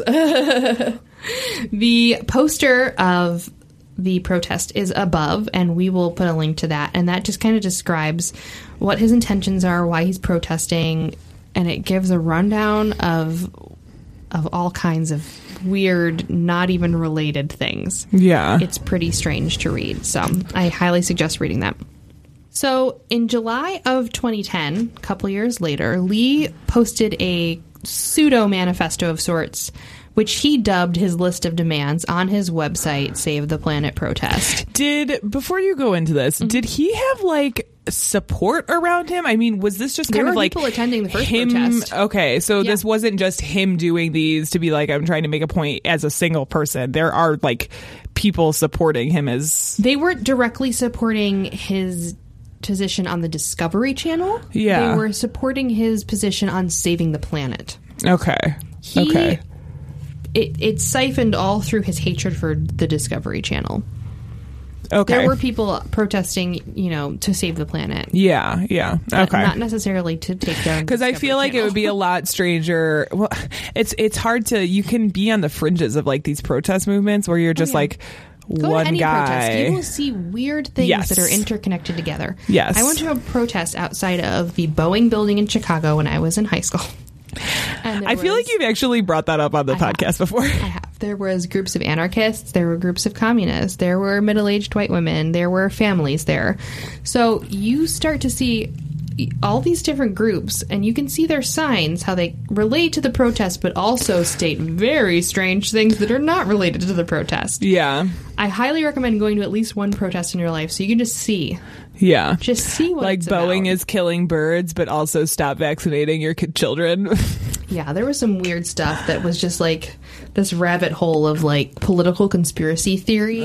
The poster of the protest is above, and we will put a link to that. And that just kind of describes what his intentions are, why he's protesting, and it gives a rundown of of all kinds of weird, not even related things. Yeah. It's pretty strange to read, so I highly suggest reading that. So, in July of twenty ten, a couple years later, Lee posted a pseudo-manifesto of sorts, which he dubbed his list of demands on his website, Save the Planet Protest. Did, before you go into this, Mm-hmm. did he have like support around him? I mean, was this just There kind of were like people attending the first him? protest. Okay, so Yeah. this wasn't just him doing these to be like, I'm trying to make a point as a single person. There are like people supporting him as They weren't directly supporting his position on the Discovery Channel. Yeah. They were supporting his position on saving the planet. okay, He, okay, It, it siphoned all through his hatred for the Discovery Channel. okay. There were people protesting, you know, to save the planet. yeah, yeah, But okay. not necessarily to take down. Because I feel like it would be a lot stranger. Well, it's it's hard to. You can be on the fringes of like these protest movements where you're just yeah. like Go one to any guy. protest. You will see weird things Yes. that are interconnected together. Yes. I went to a protest outside of the Boeing building in Chicago when I was in high school. And there I feel like was- you've actually brought that up on the I have. podcast before. I have. There was groups of anarchists. There were groups of communists. There were middle-aged white women. There were families there. So you start to see all these different groups, and you can see their signs, how they relate to the protest, but also state very strange things that are not related to the protest. Yeah, I highly recommend going to at least one protest in your life so you can just see. yeah. Just see what Like it's Boeing about. is killing birds, but also stop vaccinating your kid children. Yeah, there was some weird stuff that was just like this rabbit hole of like political conspiracy theory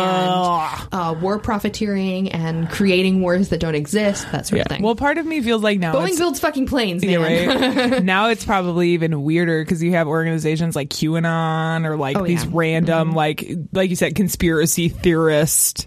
and uh, war profiteering and creating wars that don't exist, that sort yeah. of thing. Well, part of me feels like now Boeing it's, builds fucking planes, man. yeah, right. Now it's probably even weirder because you have organizations like QAnon or like Oh, these yeah. random, like like you said, conspiracy theorist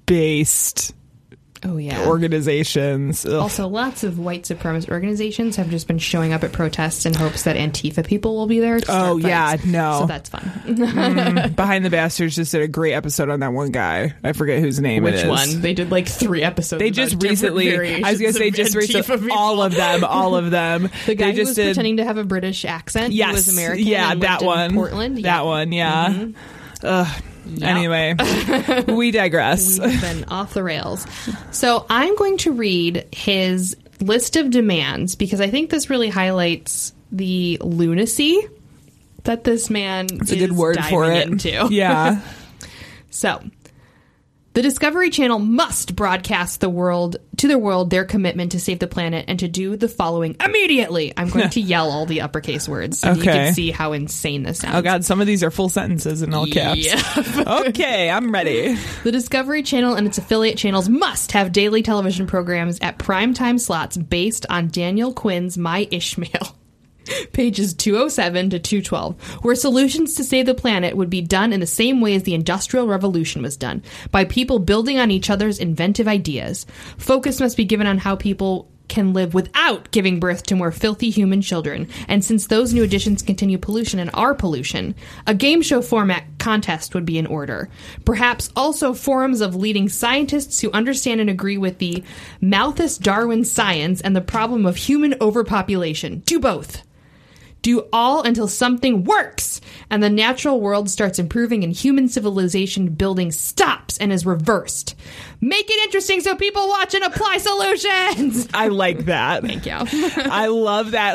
based Oh, yeah. organizations. Ugh. Also, lots of white supremacist organizations have just been showing up at protests in hopes that Antifa people will be there. To start Oh, yeah, fights. no. So that's fun. Behind the Bastards just did a great episode on that one guy. I forget whose name it Which is. one? They did like three episodes. They about just different recently, I was going variations to say of just Antifa recently, people. all of them, all of them. The guy they who just was did, pretending to have a British accent. yes, He was American. yeah, and that lived in one. Portland. That Yeah. one, yeah. Ugh. Anyway, we digress. We've been off the rails. So I'm going to read his list of demands because I think this really highlights the lunacy that this man It's a good word for it. Into. Yeah. So, the Discovery Channel must broadcast the world to the world their commitment to save the planet and to do the following immediately. I'm going to yell all the uppercase words so you Okay. can see how insane this sounds. Oh God, some of these are full sentences in all caps. Yeah. Okay, I'm ready. The Discovery Channel and its affiliate channels must have daily television programs at primetime slots based on Daniel Quinn's My Ishmael. Pages two oh seven to two twelve, where solutions to save the planet would be done in the same way as the Industrial Revolution was done, by people building on each other's inventive ideas. Focus must be given on how people can live without giving birth to more filthy human children, and since those new additions continue pollution and are pollution, a game show format contest would be in order. Perhaps also forums of leading scientists who understand and agree with the Malthus Darwin science and the problem of human overpopulation. Do both. Do all until something works and the natural world starts improving and human civilization building stops and is reversed. Make it interesting so people watch and apply solutions. I like that. Thank you. I love that.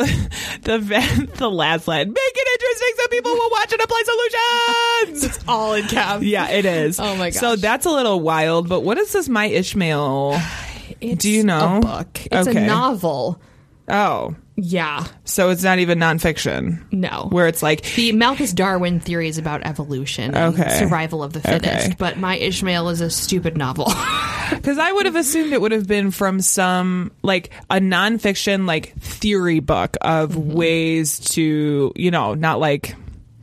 The the last line. Make it interesting so people will watch and apply solutions. It's all in caps. Yeah, it is. Oh my gosh. So that's a little wild. But what is this? My Ishmael. It's Do you know? a book. It's Okay. a novel. Oh, Yeah. so it's not even nonfiction. No. Where it's like The Malthus Darwin theory is about evolution and Okay. survival of the fittest, Okay. but My Ishmael is a stupid novel. because I would have assumed it would have been from some like a nonfiction like theory book of Mm-hmm. ways to, you know, not like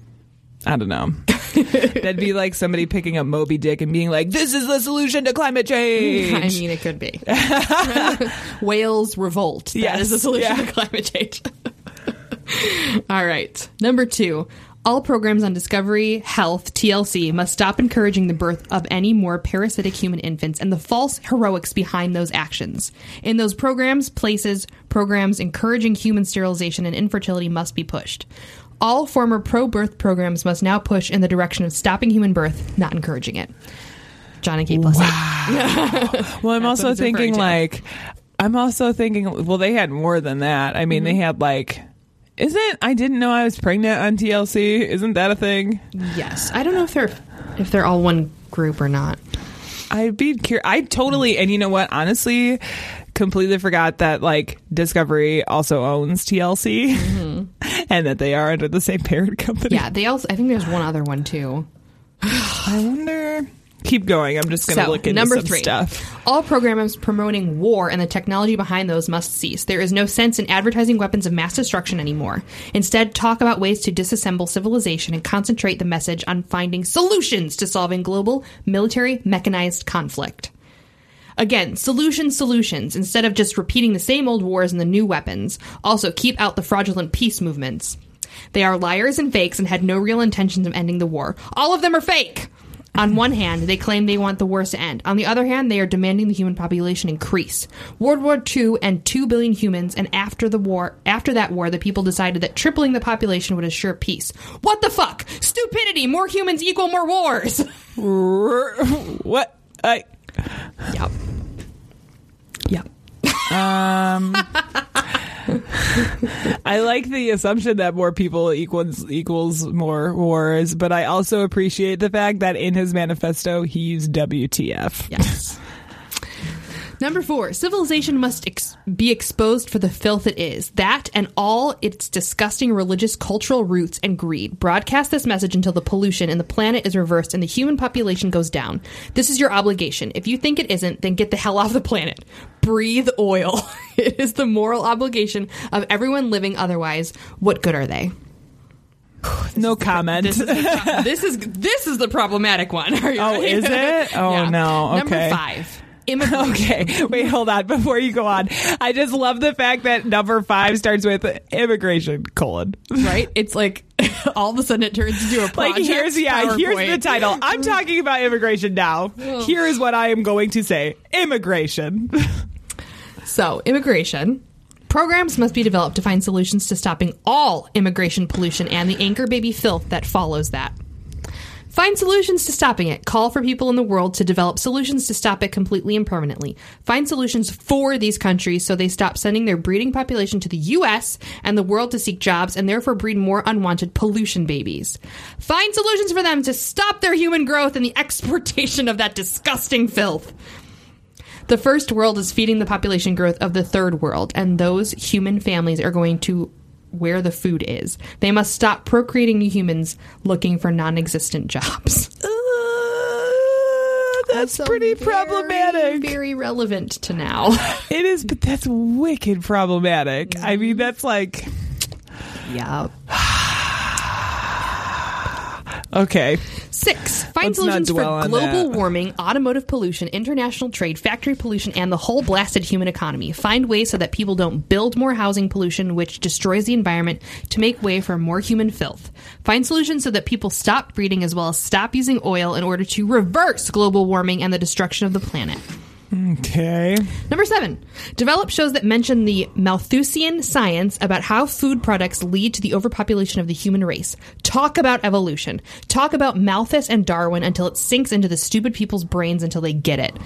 I don't know. That'd be like somebody picking up Moby Dick and being like, "This is the solution to climate change." I mean, it could be. Whales revolt. That Yes, is the solution yeah. to climate change. All right. Number two. All programs on Discovery Health, T L C, must stop encouraging the birth of any more parasitic human infants and the false heroics behind those actions. In those programs, places, programs encouraging human sterilization and infertility must be pushed. All former pro-birth programs must now push in the direction of stopping human birth, not encouraging it. John and Kate Plessy. Well, I'm That's what also it's referring thinking to. like, I'm also thinking, well, they had more than that. I mean, Mm-hmm. they had like, isn't I didn't know I was pregnant on T L C? Isn't that a thing? Yes. I don't know if they're if they're all one group or not. I'd be curious. I totally, and you know what? Honestly, completely forgot that like Discovery also owns T L C Mm-hmm. and that they are under the same parent company. Yeah, they also. I think there's one other one too. I wonder. Keep going. I'm just going to So, look into number some three. stuff. All programs promoting war and the technology behind those must cease. There is no sense in advertising weapons of mass destruction anymore. Instead, talk about ways to disassemble civilization and concentrate the message on finding solutions to solving global military mechanized conflict. Again, solutions, solutions, instead of just repeating the same old wars and the new weapons. Also, keep out the fraudulent peace movements. They are liars and fakes and had no real intentions of ending the war. All of them are fake! On one hand, they claim they want the wars to end. On the other hand, they are demanding the human population increase. World War Two and two billion humans, and after the war, after that war, the people decided that tripling the population would assure peace. What the fuck? Stupidity! More humans equal more wars! What? I... Yep. Yep. Um, I like the assumption that more people equals equals more wars, but I also appreciate the fact that in his manifesto he used W T F. Yes. Number four, civilization must ex- be exposed for the filth it is. That and all its disgusting religious, cultural roots and greed. Broadcast this message until the pollution in the planet is reversed and the human population goes down. This is your obligation. If you think it isn't, then get the hell off the planet. Breathe oil. It is the moral obligation of everyone living otherwise. What good are they? No comment. This is the pro- this is this is the problematic one. Are you Oh, ready? is it? Oh, Yeah. no. Number Okay. five. Immigration. Okay, wait, hold on. Before you go on, I just love the fact that number five starts with immigration, colon. Right? It's like all of a sudden it turns into a project. Like, here's, yeah, here's PowerPoint. the title. I'm talking about immigration now. Here is what I am going to say. Immigration. So, immigration. Programs must be developed to find solutions to stopping all immigration pollution and the anchor baby filth that follows that. Find solutions to stopping it. Call for people in the world to develop solutions to stop it completely and permanently. Find solutions for these countries so they stop sending their breeding population to the U S and the world to seek jobs and therefore breed more unwanted pollution babies. Find solutions for them to stop their human growth and the exportation of that disgusting filth. The first world is feeding the population growth of the third world, and those human families are going to where the food is. They must stop procreating new humans looking for non-existent jobs. Uh, that's Also pretty very, problematic. Very relevant to now. It is, but that's wicked problematic. I mean, that's like... Yeah. Okay. Six, find Let's not solutions for dwell on global that. warming, automotive pollution, international trade, factory pollution, and the whole blasted human economy. Find ways so that people don't build more housing pollution, which destroys the environment, to make way for more human filth. Find solutions so that people stop breeding as well as stop using oil in order to reverse global warming and the destruction of the planet. Okay. Number seven, develop shows that mention the Malthusian science about how food products lead to the overpopulation of the human race. Talk about evolution. Talk about Malthus and Darwin until it sinks into the stupid people's brains until they get it.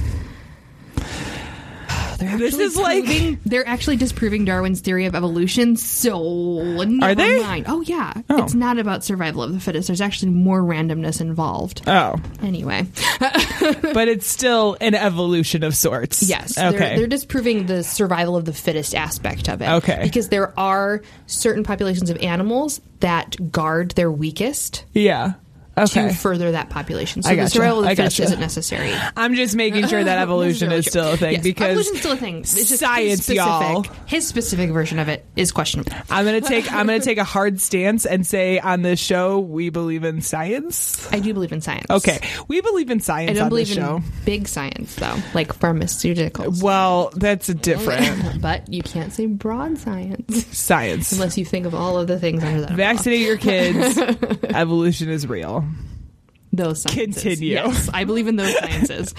They're This actually is like- proving- they're actually disproving Darwin's theory of evolution. So never Are they? mind. Oh yeah, Oh. it's not about survival of the fittest. There's actually more randomness involved. Oh. Anyway. But it's still an evolution of sorts. Yes. Okay. They're, they're disproving the survival of the fittest aspect of it. Okay. Because there are certain populations of animals that guard their weakest yeah. Okay. to further that population. So I the gotcha. survival of the I fittest gotcha. isn't necessary. I'm just making sure that evolution This is really still a true. thing Yes, because evolution's still a thing. It's just science, his specific, y'all. His specific version of it is questionable. I'm gonna take I'm gonna take a hard stance and say on this show we believe in science. I do believe in science. Okay, we believe in science I don't on believe this in show. big science though, like pharmaceuticals. Well, that's different. But you can't say broad science Science. unless you think of all of the things under that. umbrella. Vaccinate your kids. Evolution is real. Those sciences. Continue. Yes, I believe in those sciences.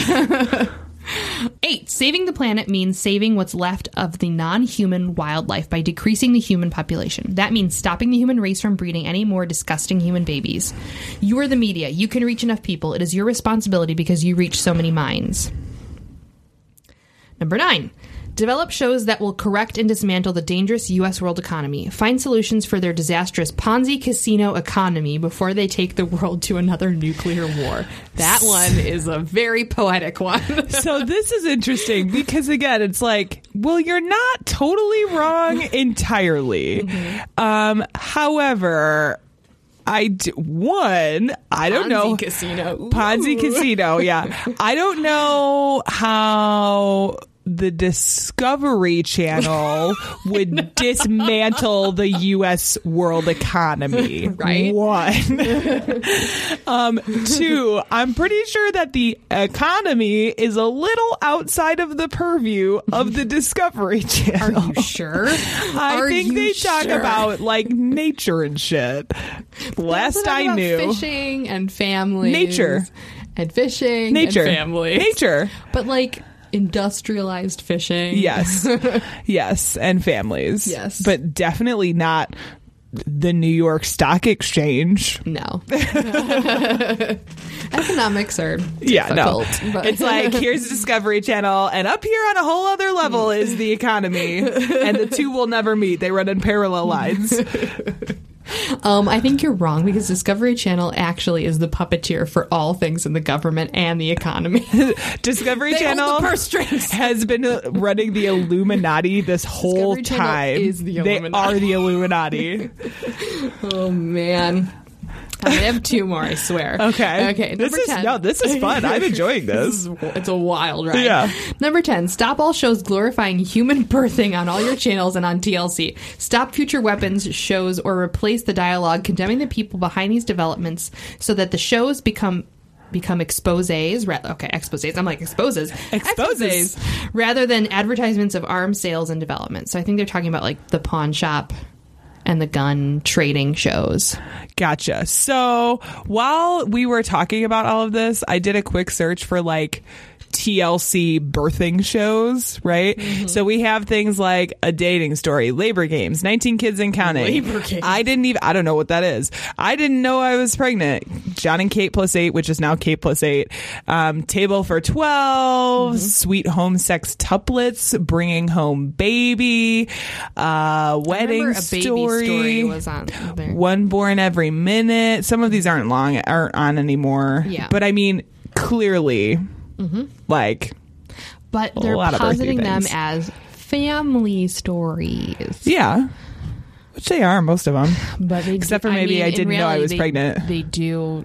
Eight, saving the planet means saving what's left of the non-human wildlife by decreasing the human population. That means stopping the human race from breeding any more disgusting human babies. You are the media. You can reach enough people. It is your responsibility because you reach so many minds. Number nine, Develop shows that will correct and dismantle the dangerous U S world economy. Find solutions for their disastrous Ponzi casino economy before they take the world to another nuclear war. That one is a very poetic one. So this is interesting because, again, it's like, well, you're not totally wrong entirely. Mm-hmm. Um, however... I d- one, I don't Ponzi know. Casino. Ooh. Ponzi Casino, yeah. I don't know how the Discovery Channel would dismantle the U S world economy. Right. One. um, two, I'm pretty sure that the economy is a little outside of the purview of the Discovery Channel. Are you sure? I Are think you they sure? talk about like nature and shit. Last I about knew, fishing and families, Nature. and fishing, nature, and families, nature, but like industrialized fishing. yes, yes, and families, Yes. but definitely not the New York Stock Exchange. No. Economics are Yeah, no. difficult, but- It's like, here's Discovery Channel, and up here on a whole other level is the economy, and the two will never meet. They run in parallel lines. Um, I think you're wrong because Discovery Channel actually is the puppeteer for all things in the government and the economy. Discovery They Channel hold the purse strings. has been uh, running the Illuminati this whole Discovery Channel time. is the They Illuminati. are the Illuminati. Oh man. I have two more, I swear. Okay. Okay. This Number is ten. no, this is fun. I'm enjoying this. This is, it's a wild ride. Yeah. Number ten. Stop all shows glorifying human birthing on all your channels and on T L C. Stop future weapons shows or replace the dialogue condemning the people behind these developments so that the shows become become exposés. Ra- okay, exposés. I'm like exposes. Exposes. Rather than advertisements of arms sales and development. So I think they're talking about like the pawn shop and the gun trading shows. Gotcha. So while we were talking about all of this, I did a quick search for like T L C birthing shows, right? Mm-hmm. So we have things like A Dating Story, Labor Games, nineteen Kids and Counting. Labor Games. I didn't even, I don't know what that is. I didn't know I was pregnant. John and Kate Plus Eight, which is now Kate Plus Eight. Um, Table for twelve, mm-hmm. Sweet Home Sex Tuplets, Bringing Home Baby, uh, Wedding I remember A Baby Story, Story was on there. One Born Every Minute. Some of these aren't long, aren't on anymore. Yeah. But I mean, clearly, mm-hmm. like, But a they're lot of positing birthday them things. as family stories. yeah, which they are, most of them. But they Except do, for maybe mean, I in didn't know I reality, was they- pregnant. They do.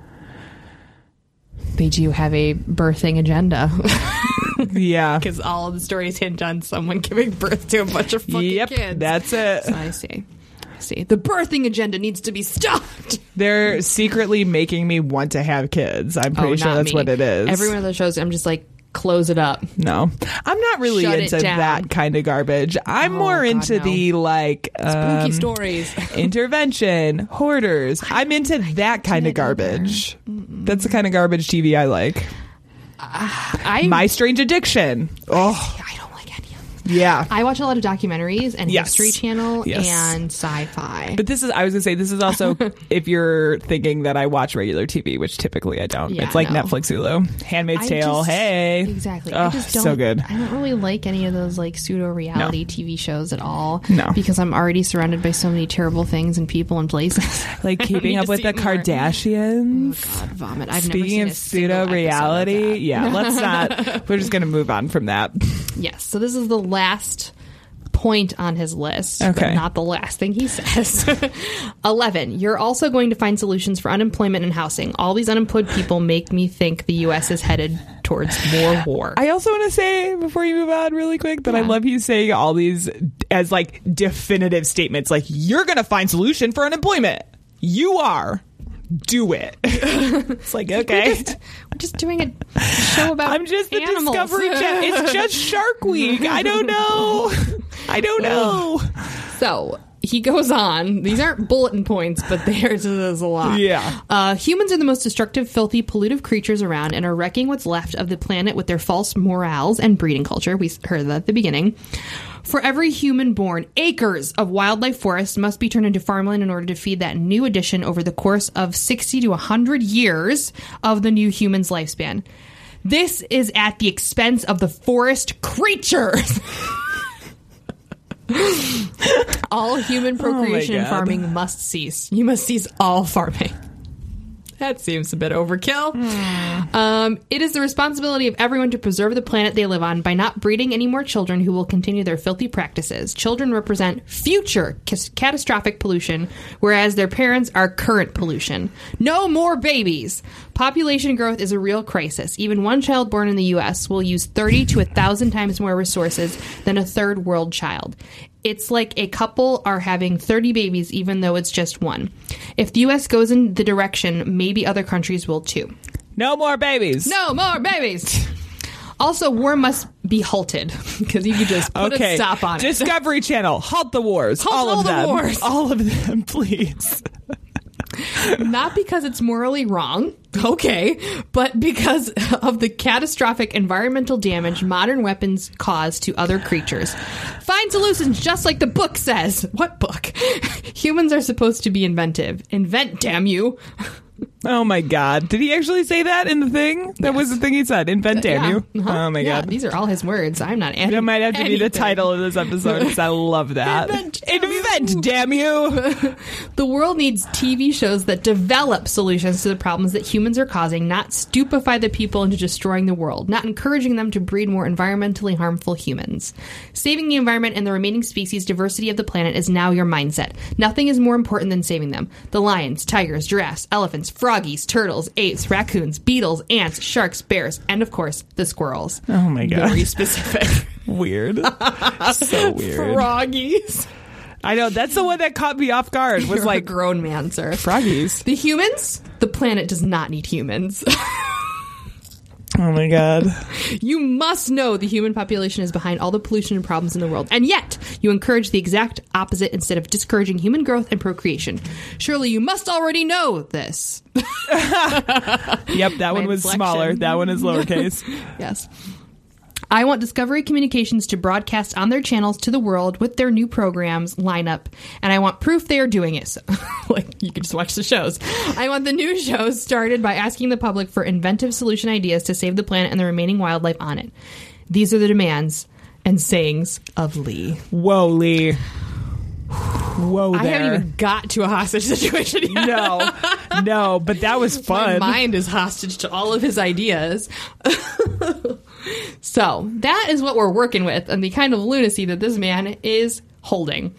They do have a birthing agenda Yeah. because all of the stories hinge on someone giving birth to a bunch of fucking Yep, kids. that's it. So I see. I see. The birthing agenda needs to be stopped. They're secretly making me want to have kids. I'm pretty Oh, sure not that's me. what it is. Every one of those shows, I'm just like, close it up. No, I'm not really Shut it into down. that kind of garbage. I'm Oh, more God, into no. the like Spooky um, stories. intervention, hoarders. I'm into that kind of that either. garbage. That's the kind of garbage T V I like. I My Strange Addiction. Oh, I don't like any of them. yeah. I watch a lot of documentaries and Yes. History Channel Yes. and sci-fi. But this is, I was going to say, this is also if you're thinking that I watch regular T V, which typically I don't. Yeah, it's like no. Netflix, Hulu, Handmaid's I Tale. just- Hey. Exactly. Oh, I just don't, so good. I don't really like any of those like pseudo reality T V shows at all. No. Because I'm already surrounded by so many terrible things and people and places. Like Keeping need Up to with see the more. Kardashians. God, vomit. I've Speaking never of seen a single pseudo reality, episode of that. yeah, let's not. We're just going to move on from that. Yes. So this is the last point on his list, Okay. but not the last thing he says. eleven. You're also going to find solutions for unemployment and housing. All these unemployed people make me think the U S is headed towards more war. I also want to say before you move on really quick that I Yeah. love you saying all these as like definitive statements. Like, you're going to find solution for unemployment. You are. Do it. It's like, okay. We're just, we're just doing a show about I'm just the animals. Discovery Channel. It's just Shark Week. I don't know. I don't know. So he goes on. These aren't bulletin points, but there's, there's a lot. Yeah. Uh, humans are the most destructive, filthy, pollutive creatures around and are wrecking what's left of the planet with their false morals and breeding culture. We heard that at the beginning. For every human born, acres of wildlife forests must be turned into farmland in order to feed that new addition over the course of sixty to one hundred years of the new human's lifespan. This is at the expense of the forest creatures. All human procreation and God. farming must cease. You must cease all farming. That seems a bit overkill. Mm. Um, it is the responsibility of everyone to preserve the planet they live on by not breeding any more children who will continue their filthy practices. Children represent future c- catastrophic pollution, whereas their parents are current pollution. No more babies. Population growth is a real crisis. Even one child born in the U S will use thirty to one thousand times more resources than a third world child. It's like a couple are having thirty babies, even though it's just one. If the U S goes in the direction, maybe other countries will too. No more babies. No more babies. Also, war must be halted because you could just put Okay. a stop on it. Discovery Channel, halt the wars. Halt all all of the them. wars. All of them, please. Not because it's morally wrong, okay, but because of the catastrophic environmental damage modern weapons cause to other creatures. Find solutions just like the book says. What book? Humans are supposed to be inventive. Invent, damn you. Oh my God. Did he actually say that in the thing? That Yes. was the thing he said. Invent, damn Yeah. you. Uh-huh. Oh my Yeah, God. these are all his words. I'm not adding That might have to be the anything. title of this episode because I love that. Invent, damn you. Invent, damn you. The world needs T V shows that develop solutions to the problems that humans are causing, not stupefy the people into destroying the world, not encouraging them to breed more environmentally harmful humans. Saving the environment and the remaining species diversity of the planet is now your mindset. Nothing is more important than saving them. The lions, tigers, giraffes, elephants, froggies, turtles, apes, raccoons, beetles, ants, sharks, bears, and of course, the squirrels. Oh my God. Very specific. Weird. So weird. Froggies. I know. That's the one that caught me off guard. Was You're a like grown man, sir. froggies. The humans? The planet does not need humans. Oh my God. You must know the human population is behind all the pollution and problems in the world. And yet, you encourage the exact opposite instead of discouraging human growth and procreation. Surely you must already know this. Yep, that one My was inflection. smaller. That one is lowercase. Yes. I want Discovery Communications to broadcast on their channels to the world with their new programs lineup, and I want proof they are doing it. So, like, you can just watch the shows. I want the new shows started by asking the public for inventive solution ideas to save the planet and the remaining wildlife on it. These are the demands and sayings of Lee. Whoa, Lee. Whoa there. I haven't even got to a hostage situation yet. No, no, but that was fun. My mind is hostage to all of his ideas. So that is what we're working with and the kind of lunacy that this man is holding.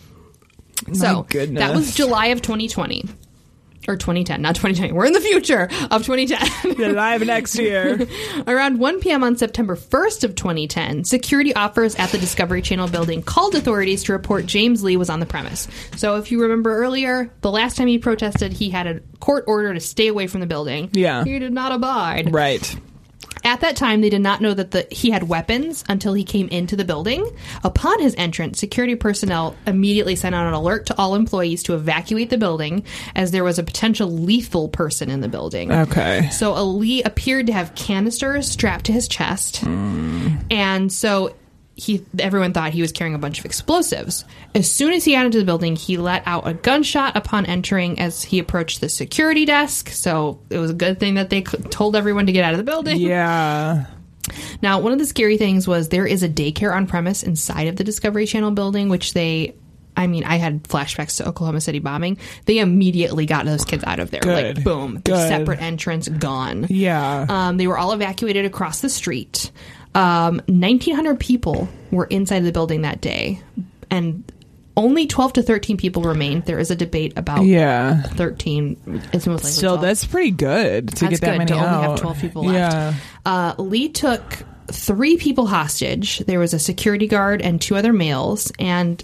So goodness. that was July of twenty twenty. Or twenty ten, not twenty twenty. We're in the future of twenty ten. Live next year. Around one p.m. on September first of twenty ten, security officers at the Discovery Channel building called authorities to report James Lee was on the premise. So if you remember earlier, the last time he protested, he had a court order to stay away from the building. Yeah. He did not abide. Right. At that time, they did not know that the, he had weapons until he came into the building. Upon his entrance, security personnel immediately sent out an alert to all employees to evacuate the building as there was a potential lethal person in the building. Okay. So Ali appeared to have canisters strapped to his chest. Mm. And so he, everyone thought he was carrying a bunch of explosives. As soon as he got into the building, he let out a gunshot upon entering as he approached the security desk. So it was a good thing that they c- told everyone to get out of the building. Yeah. Now, one of the scary things was there is a daycare on premise inside of the Discovery Channel building, which they, I mean, I had flashbacks to Oklahoma City bombing. They immediately got those kids out of there. Good. Like, boom, Good. separate entrance, gone. Yeah. Um, they were all evacuated across the street. Um, nineteen hundred people were inside of the building that day, and only twelve to thirteen people remained. There is a debate about Yeah. thirteen. It's most likely Still, twelve. that's pretty good to That's get that good many to only out. have twelve people left. Yeah. Uh, Lee took three people hostage. There was a security guard and two other males, and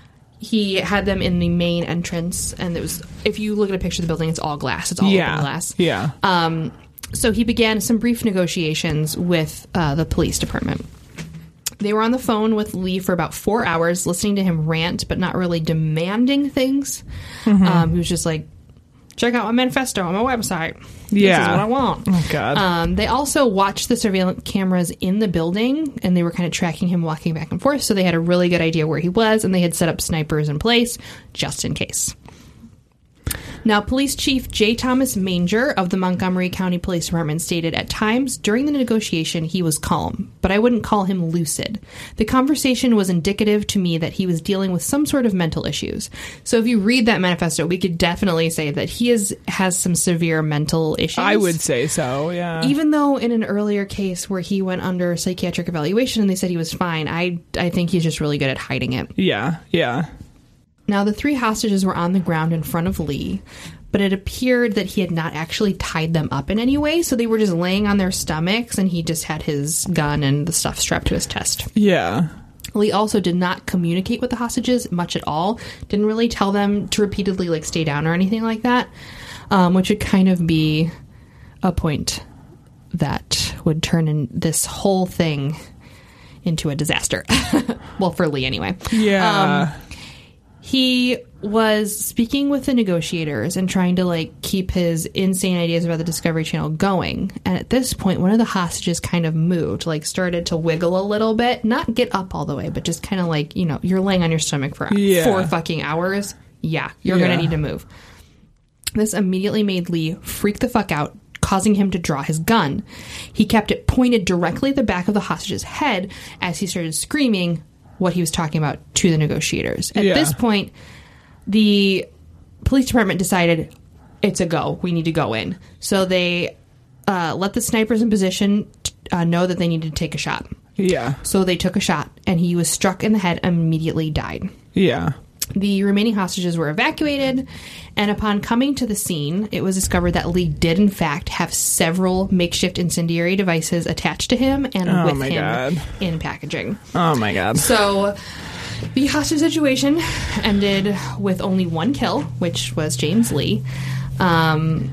he had them in the main entrance. And it was, if you look at a picture of the building, it's all glass. It's all Yeah. open glass. Yeah. Um, so he began some brief negotiations with uh, the police department. They were on the phone with Lee for about four hours, listening to him rant, but not really demanding things. Mm-hmm. Um, he was just like, check out my manifesto on my website. Yeah. This is what I want. Oh, God. Um, they also watched the surveillance cameras in the building, and they were kind of tracking him walking back and forth, so they had a really good idea where he was, and they had set up snipers in place just in case. Now, Police Chief J. Thomas Manger of the Montgomery County Police Department stated, at times during the negotiation, he was calm, but I wouldn't call him lucid. The conversation was indicative to me that he was dealing with some sort of mental issues. So if you read that manifesto, we could definitely say that he is, has some severe mental issues. I would say so, yeah. Even though in an earlier case where he went under psychiatric evaluation and they said he was fine, I, I think he's just really good at hiding it. Yeah, yeah. Now, the three hostages were on the ground in front of Lee, but it appeared that he had not actually tied them up in any way, so they were just laying on their stomachs, and he just had his gun and the stuff strapped to his chest. Yeah. Lee also did not communicate with the hostages much at all, didn't really tell them to repeatedly, like, stay down or anything like that, um, which would kind of be a point that would turn in this whole thing into a disaster. Well, for Lee, anyway. Yeah. Um, He was speaking with the negotiators and trying to, like, keep his insane ideas about the Discovery Channel going. And at this point, one of the hostages kind of moved, like, started to wiggle a little bit. Not get up all the way, but just kind of like, you know, you're laying on your stomach for yeah. four fucking hours. Yeah, you're yeah. going to need to move. This immediately made Lee freak the fuck out, causing him to draw his gun. He kept it pointed directly at the back of the hostage's head as he started screaming what he was talking about to the negotiators. At yeah. this point, the police department decided it's a go. We need to go in. So they uh, let the snipers in position uh, know that they needed to take a shot. Yeah. So they took a shot, and he was struck in the head and immediately died. Yeah. The remaining hostages were evacuated, and upon coming to the scene, it was discovered that Lee did, in fact, have several makeshift incendiary devices attached to him and oh with my him God. in packaging. Oh, my God. So the hostage situation ended with only one kill, which was James Lee. Um,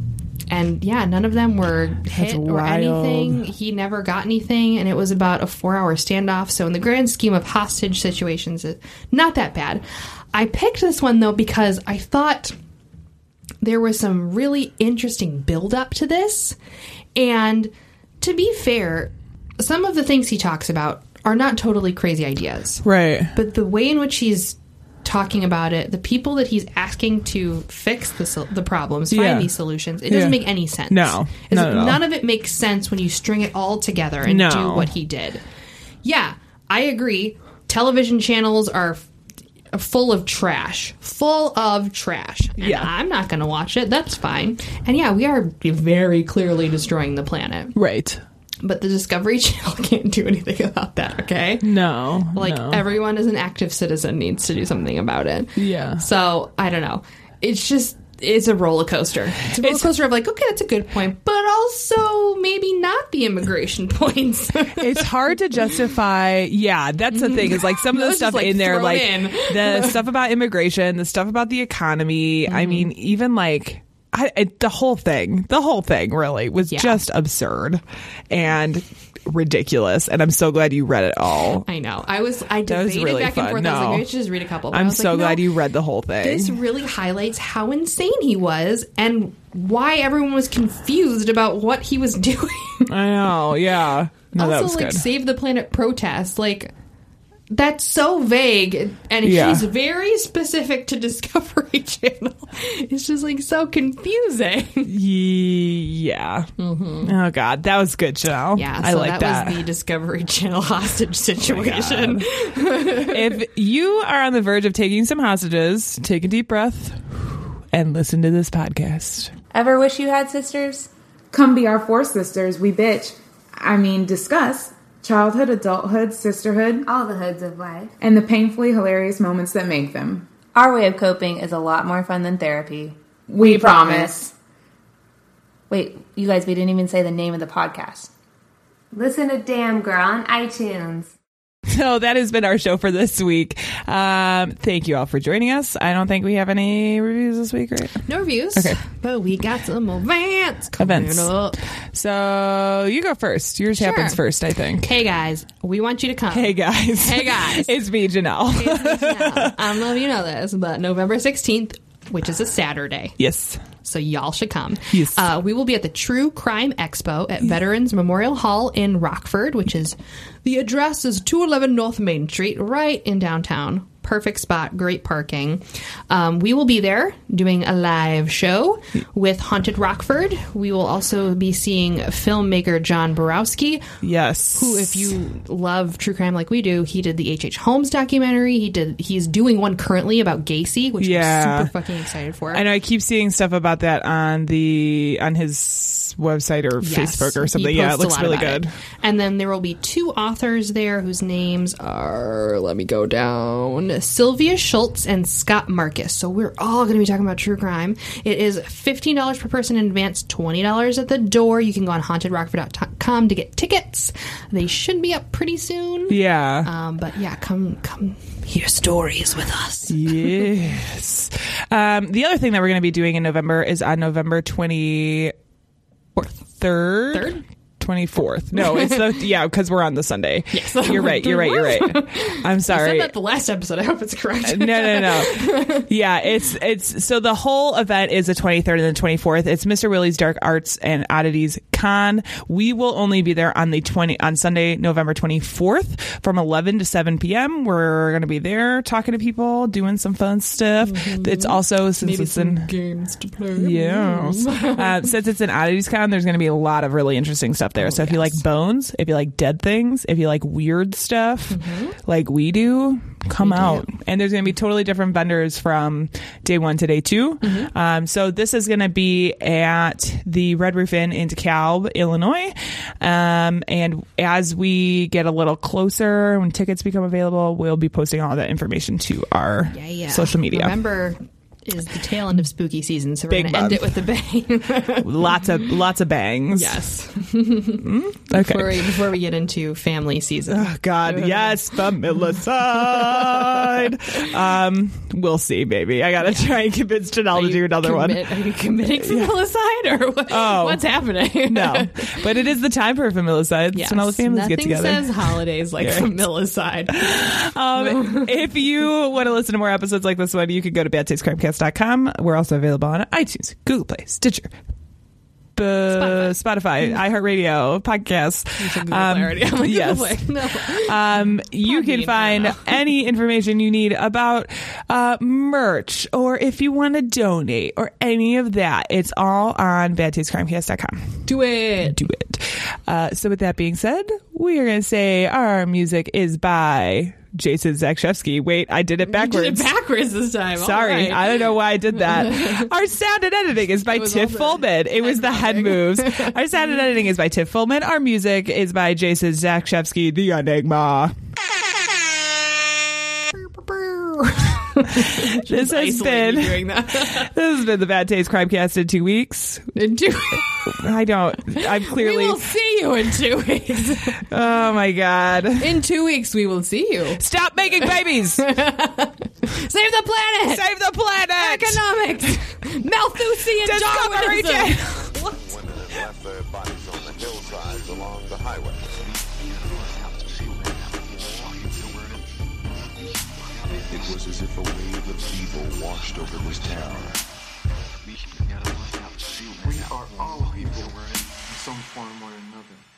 and, yeah, none of them were hit or anything. He never got anything, and it was about a four-hour standoff. So in the grand scheme of hostage situations, it's not that bad. I picked this one, though, because I thought there was some really interesting build-up to this. And to be fair, some of the things he talks about are not totally crazy ideas. Right. But the way in which he's talking about it, the people that he's asking to fix the sol- the problems, find yeah. these solutions, it doesn't yeah. make any sense. No. It's, Not at all. none of it makes sense when you string it all together and No. do what he did. Yeah, I agree. Television channels are f- full of trash. Full of trash. And Yeah. I'm not going to watch it. That's fine. And yeah, we are very clearly destroying the planet. Right. But the Discovery Channel can't do anything about that, okay? No. Like, no. everyone as an active citizen needs to do something about it. Yeah. So, I don't know. It's just, it's a roller coaster. It's a roller It's- coaster of like, okay, that's a good point, but also maybe not the immigration points. It's hard to justify. Yeah, that's the thing. Is like some of the It's just, stuff like, in there, thrown like in. the stuff about immigration, the stuff about the economy. I mean, even like I, it, the whole thing, the whole thing really was Yeah. just absurd and ridiculous. And I'm so glad you read it all. I know. I was, I That was debated really back fun. and forth. I was No. like, maybe I should just read a couple. But I I'm was so like, glad no, you read the whole thing. This really highlights how insane he was and why everyone was confused about what he was doing. I know. Yeah. No, that was Also, like, good. Save the Planet protest, like, that's so vague, and Yeah. he's very specific to Discovery Channel. It's just, like, so confusing. Yeah. Oh God, that was good, Chanel. Yeah, so I like that, that. was the Discovery Channel hostage situation. If you are on the verge of taking some hostages, take a deep breath and listen to this podcast. Ever wish you had sisters? Come be our four sisters, we bitch. I mean, discuss childhood, adulthood, sisterhood, All the hoods of life. and the painfully hilarious moments that make them. Our way of coping is a lot more fun than therapy. We promise. Wait, you guys, we didn't even say the name of the podcast. Listen to Damn Girl on iTunes. So that has been our show for this week. Um, thank you all for joining us. I don't think we have any reviews this week, right? No reviews. Okay. But we got some events coming Events. up. So you go first. Yours Sure. happens first, I think. Hey, guys, we want you to come. Hey guys. Hey, guys. It's me, Janelle. I don't know if you know this, but November sixteenth, which is a Saturday. Yes. So y'all should come. Yes. Uh, we will be at the True Crime Expo at Veterans Memorial Hall in Rockford, which is, the address is two eleven North Main Street, right in downtown perfect spot, great parking. Um, we will be there doing a live show with Haunted Rockford. We will also be seeing filmmaker John Borowski. Yes. Who, if you love true crime like we do, he did the H H. Holmes documentary. He did. He's doing one currently about Gacy, which yeah. I'm super fucking excited for. I know I keep seeing stuff about that on the on his website or Yes, Facebook or something. he Yeah, it posts a looks lot really about good. it. And then there will be two authors there whose names are, let me go down, Sylvia Schultz and Scott Marcus. So we're all going to be talking about true crime. It is fifteen dollars per person in advance, twenty dollars at the door. You can go on haunted rockford dot com to get tickets. They should be up pretty soon. Yeah. Um, but yeah, come come hear stories with us. Yes. Um, the other thing that we're going to be doing in November is on November twenty-third. Third? twenty-fourth. No, it's the, yeah, because we're on the Sunday. Yes. You're right, you're right, you're right. I'm I sorry. said that the last episode. I hope it's correct. no, no, no. Yeah, it's, it's, so the whole event is the twenty-third and the twenty-fourth. It's Mister Willie's Dark Arts and Oddities Con. We will only be there on the twenty, on Sunday, November twenty-fourth from eleven to seven p.m. We're going to be there talking to people, doing some fun stuff. Mm-hmm. It's also, since Maybe it's some in, games to play. yeah. uh, since it's an Oddities Con, there's going to be a lot of really interesting stuff there. Oh, so if yes. you like bones, if you like dead things, if you like weird stuff Mm-hmm. like we do, come We do. out. And there's going to be totally different vendors from day one to day two. Mm-hmm. Um, so this is going to be at the Red Roof Inn in DeKalb, Illinois. Um, and as we get a little closer, when tickets become available, we'll be posting all that information to our Yeah, yeah. social media. November is the tail end of spooky season, so we're Big going to end month. it with a bang. lots of lots of bangs. Yes. Okay. Before we, before we get into family season. Oh, God, yes, familicide. um, we'll see, baby. I gotta try and convince Janelle to do another commit, one. Are you committing familicide or what, Oh. what's happening? No, but it is the time for familicide. Yes. When all the families Nothing get together. says holidays like Yeah. familicide. Um, if you want to listen to more episodes like this one, you can go to bad taste crimecast dot com. We're also available on iTunes, Google Play, Stitcher, B- Spotify, iHeartRadio, podcasts. Um, like, yes. no. Um, you Podbean, can I find don't know. any information you need about uh, merch, or if you want to donate, or any of that. It's all on bad taste crimecast dot com. Do it. Do it. Uh, so with that being said, we are going to say our music is by Jason Zakshevsky. Wait, I did it backwards. You did it backwards this time. All Sorry, right. I don't know why I did that. Our sound and editing is by It was Tiff also Fullman. It was the head moves. Our sound and editing is by Tiff Fullman. Our music is by Jason Zakshevsky, the Enigma. This has been doing that. this has been the Bad Taste Crimecast in two weeks. In two, I don't. I'm we clearly. will see you in two weeks. Oh my god! In two weeks, we will see you. Stop making babies. Save Save the planet. the planet. Economics. Malthusian Discovery Darwinism. Channel. Women left their bodies on the hillsides along the highway. It was as if a wave of evil washed over this town. We are all people in some form or another.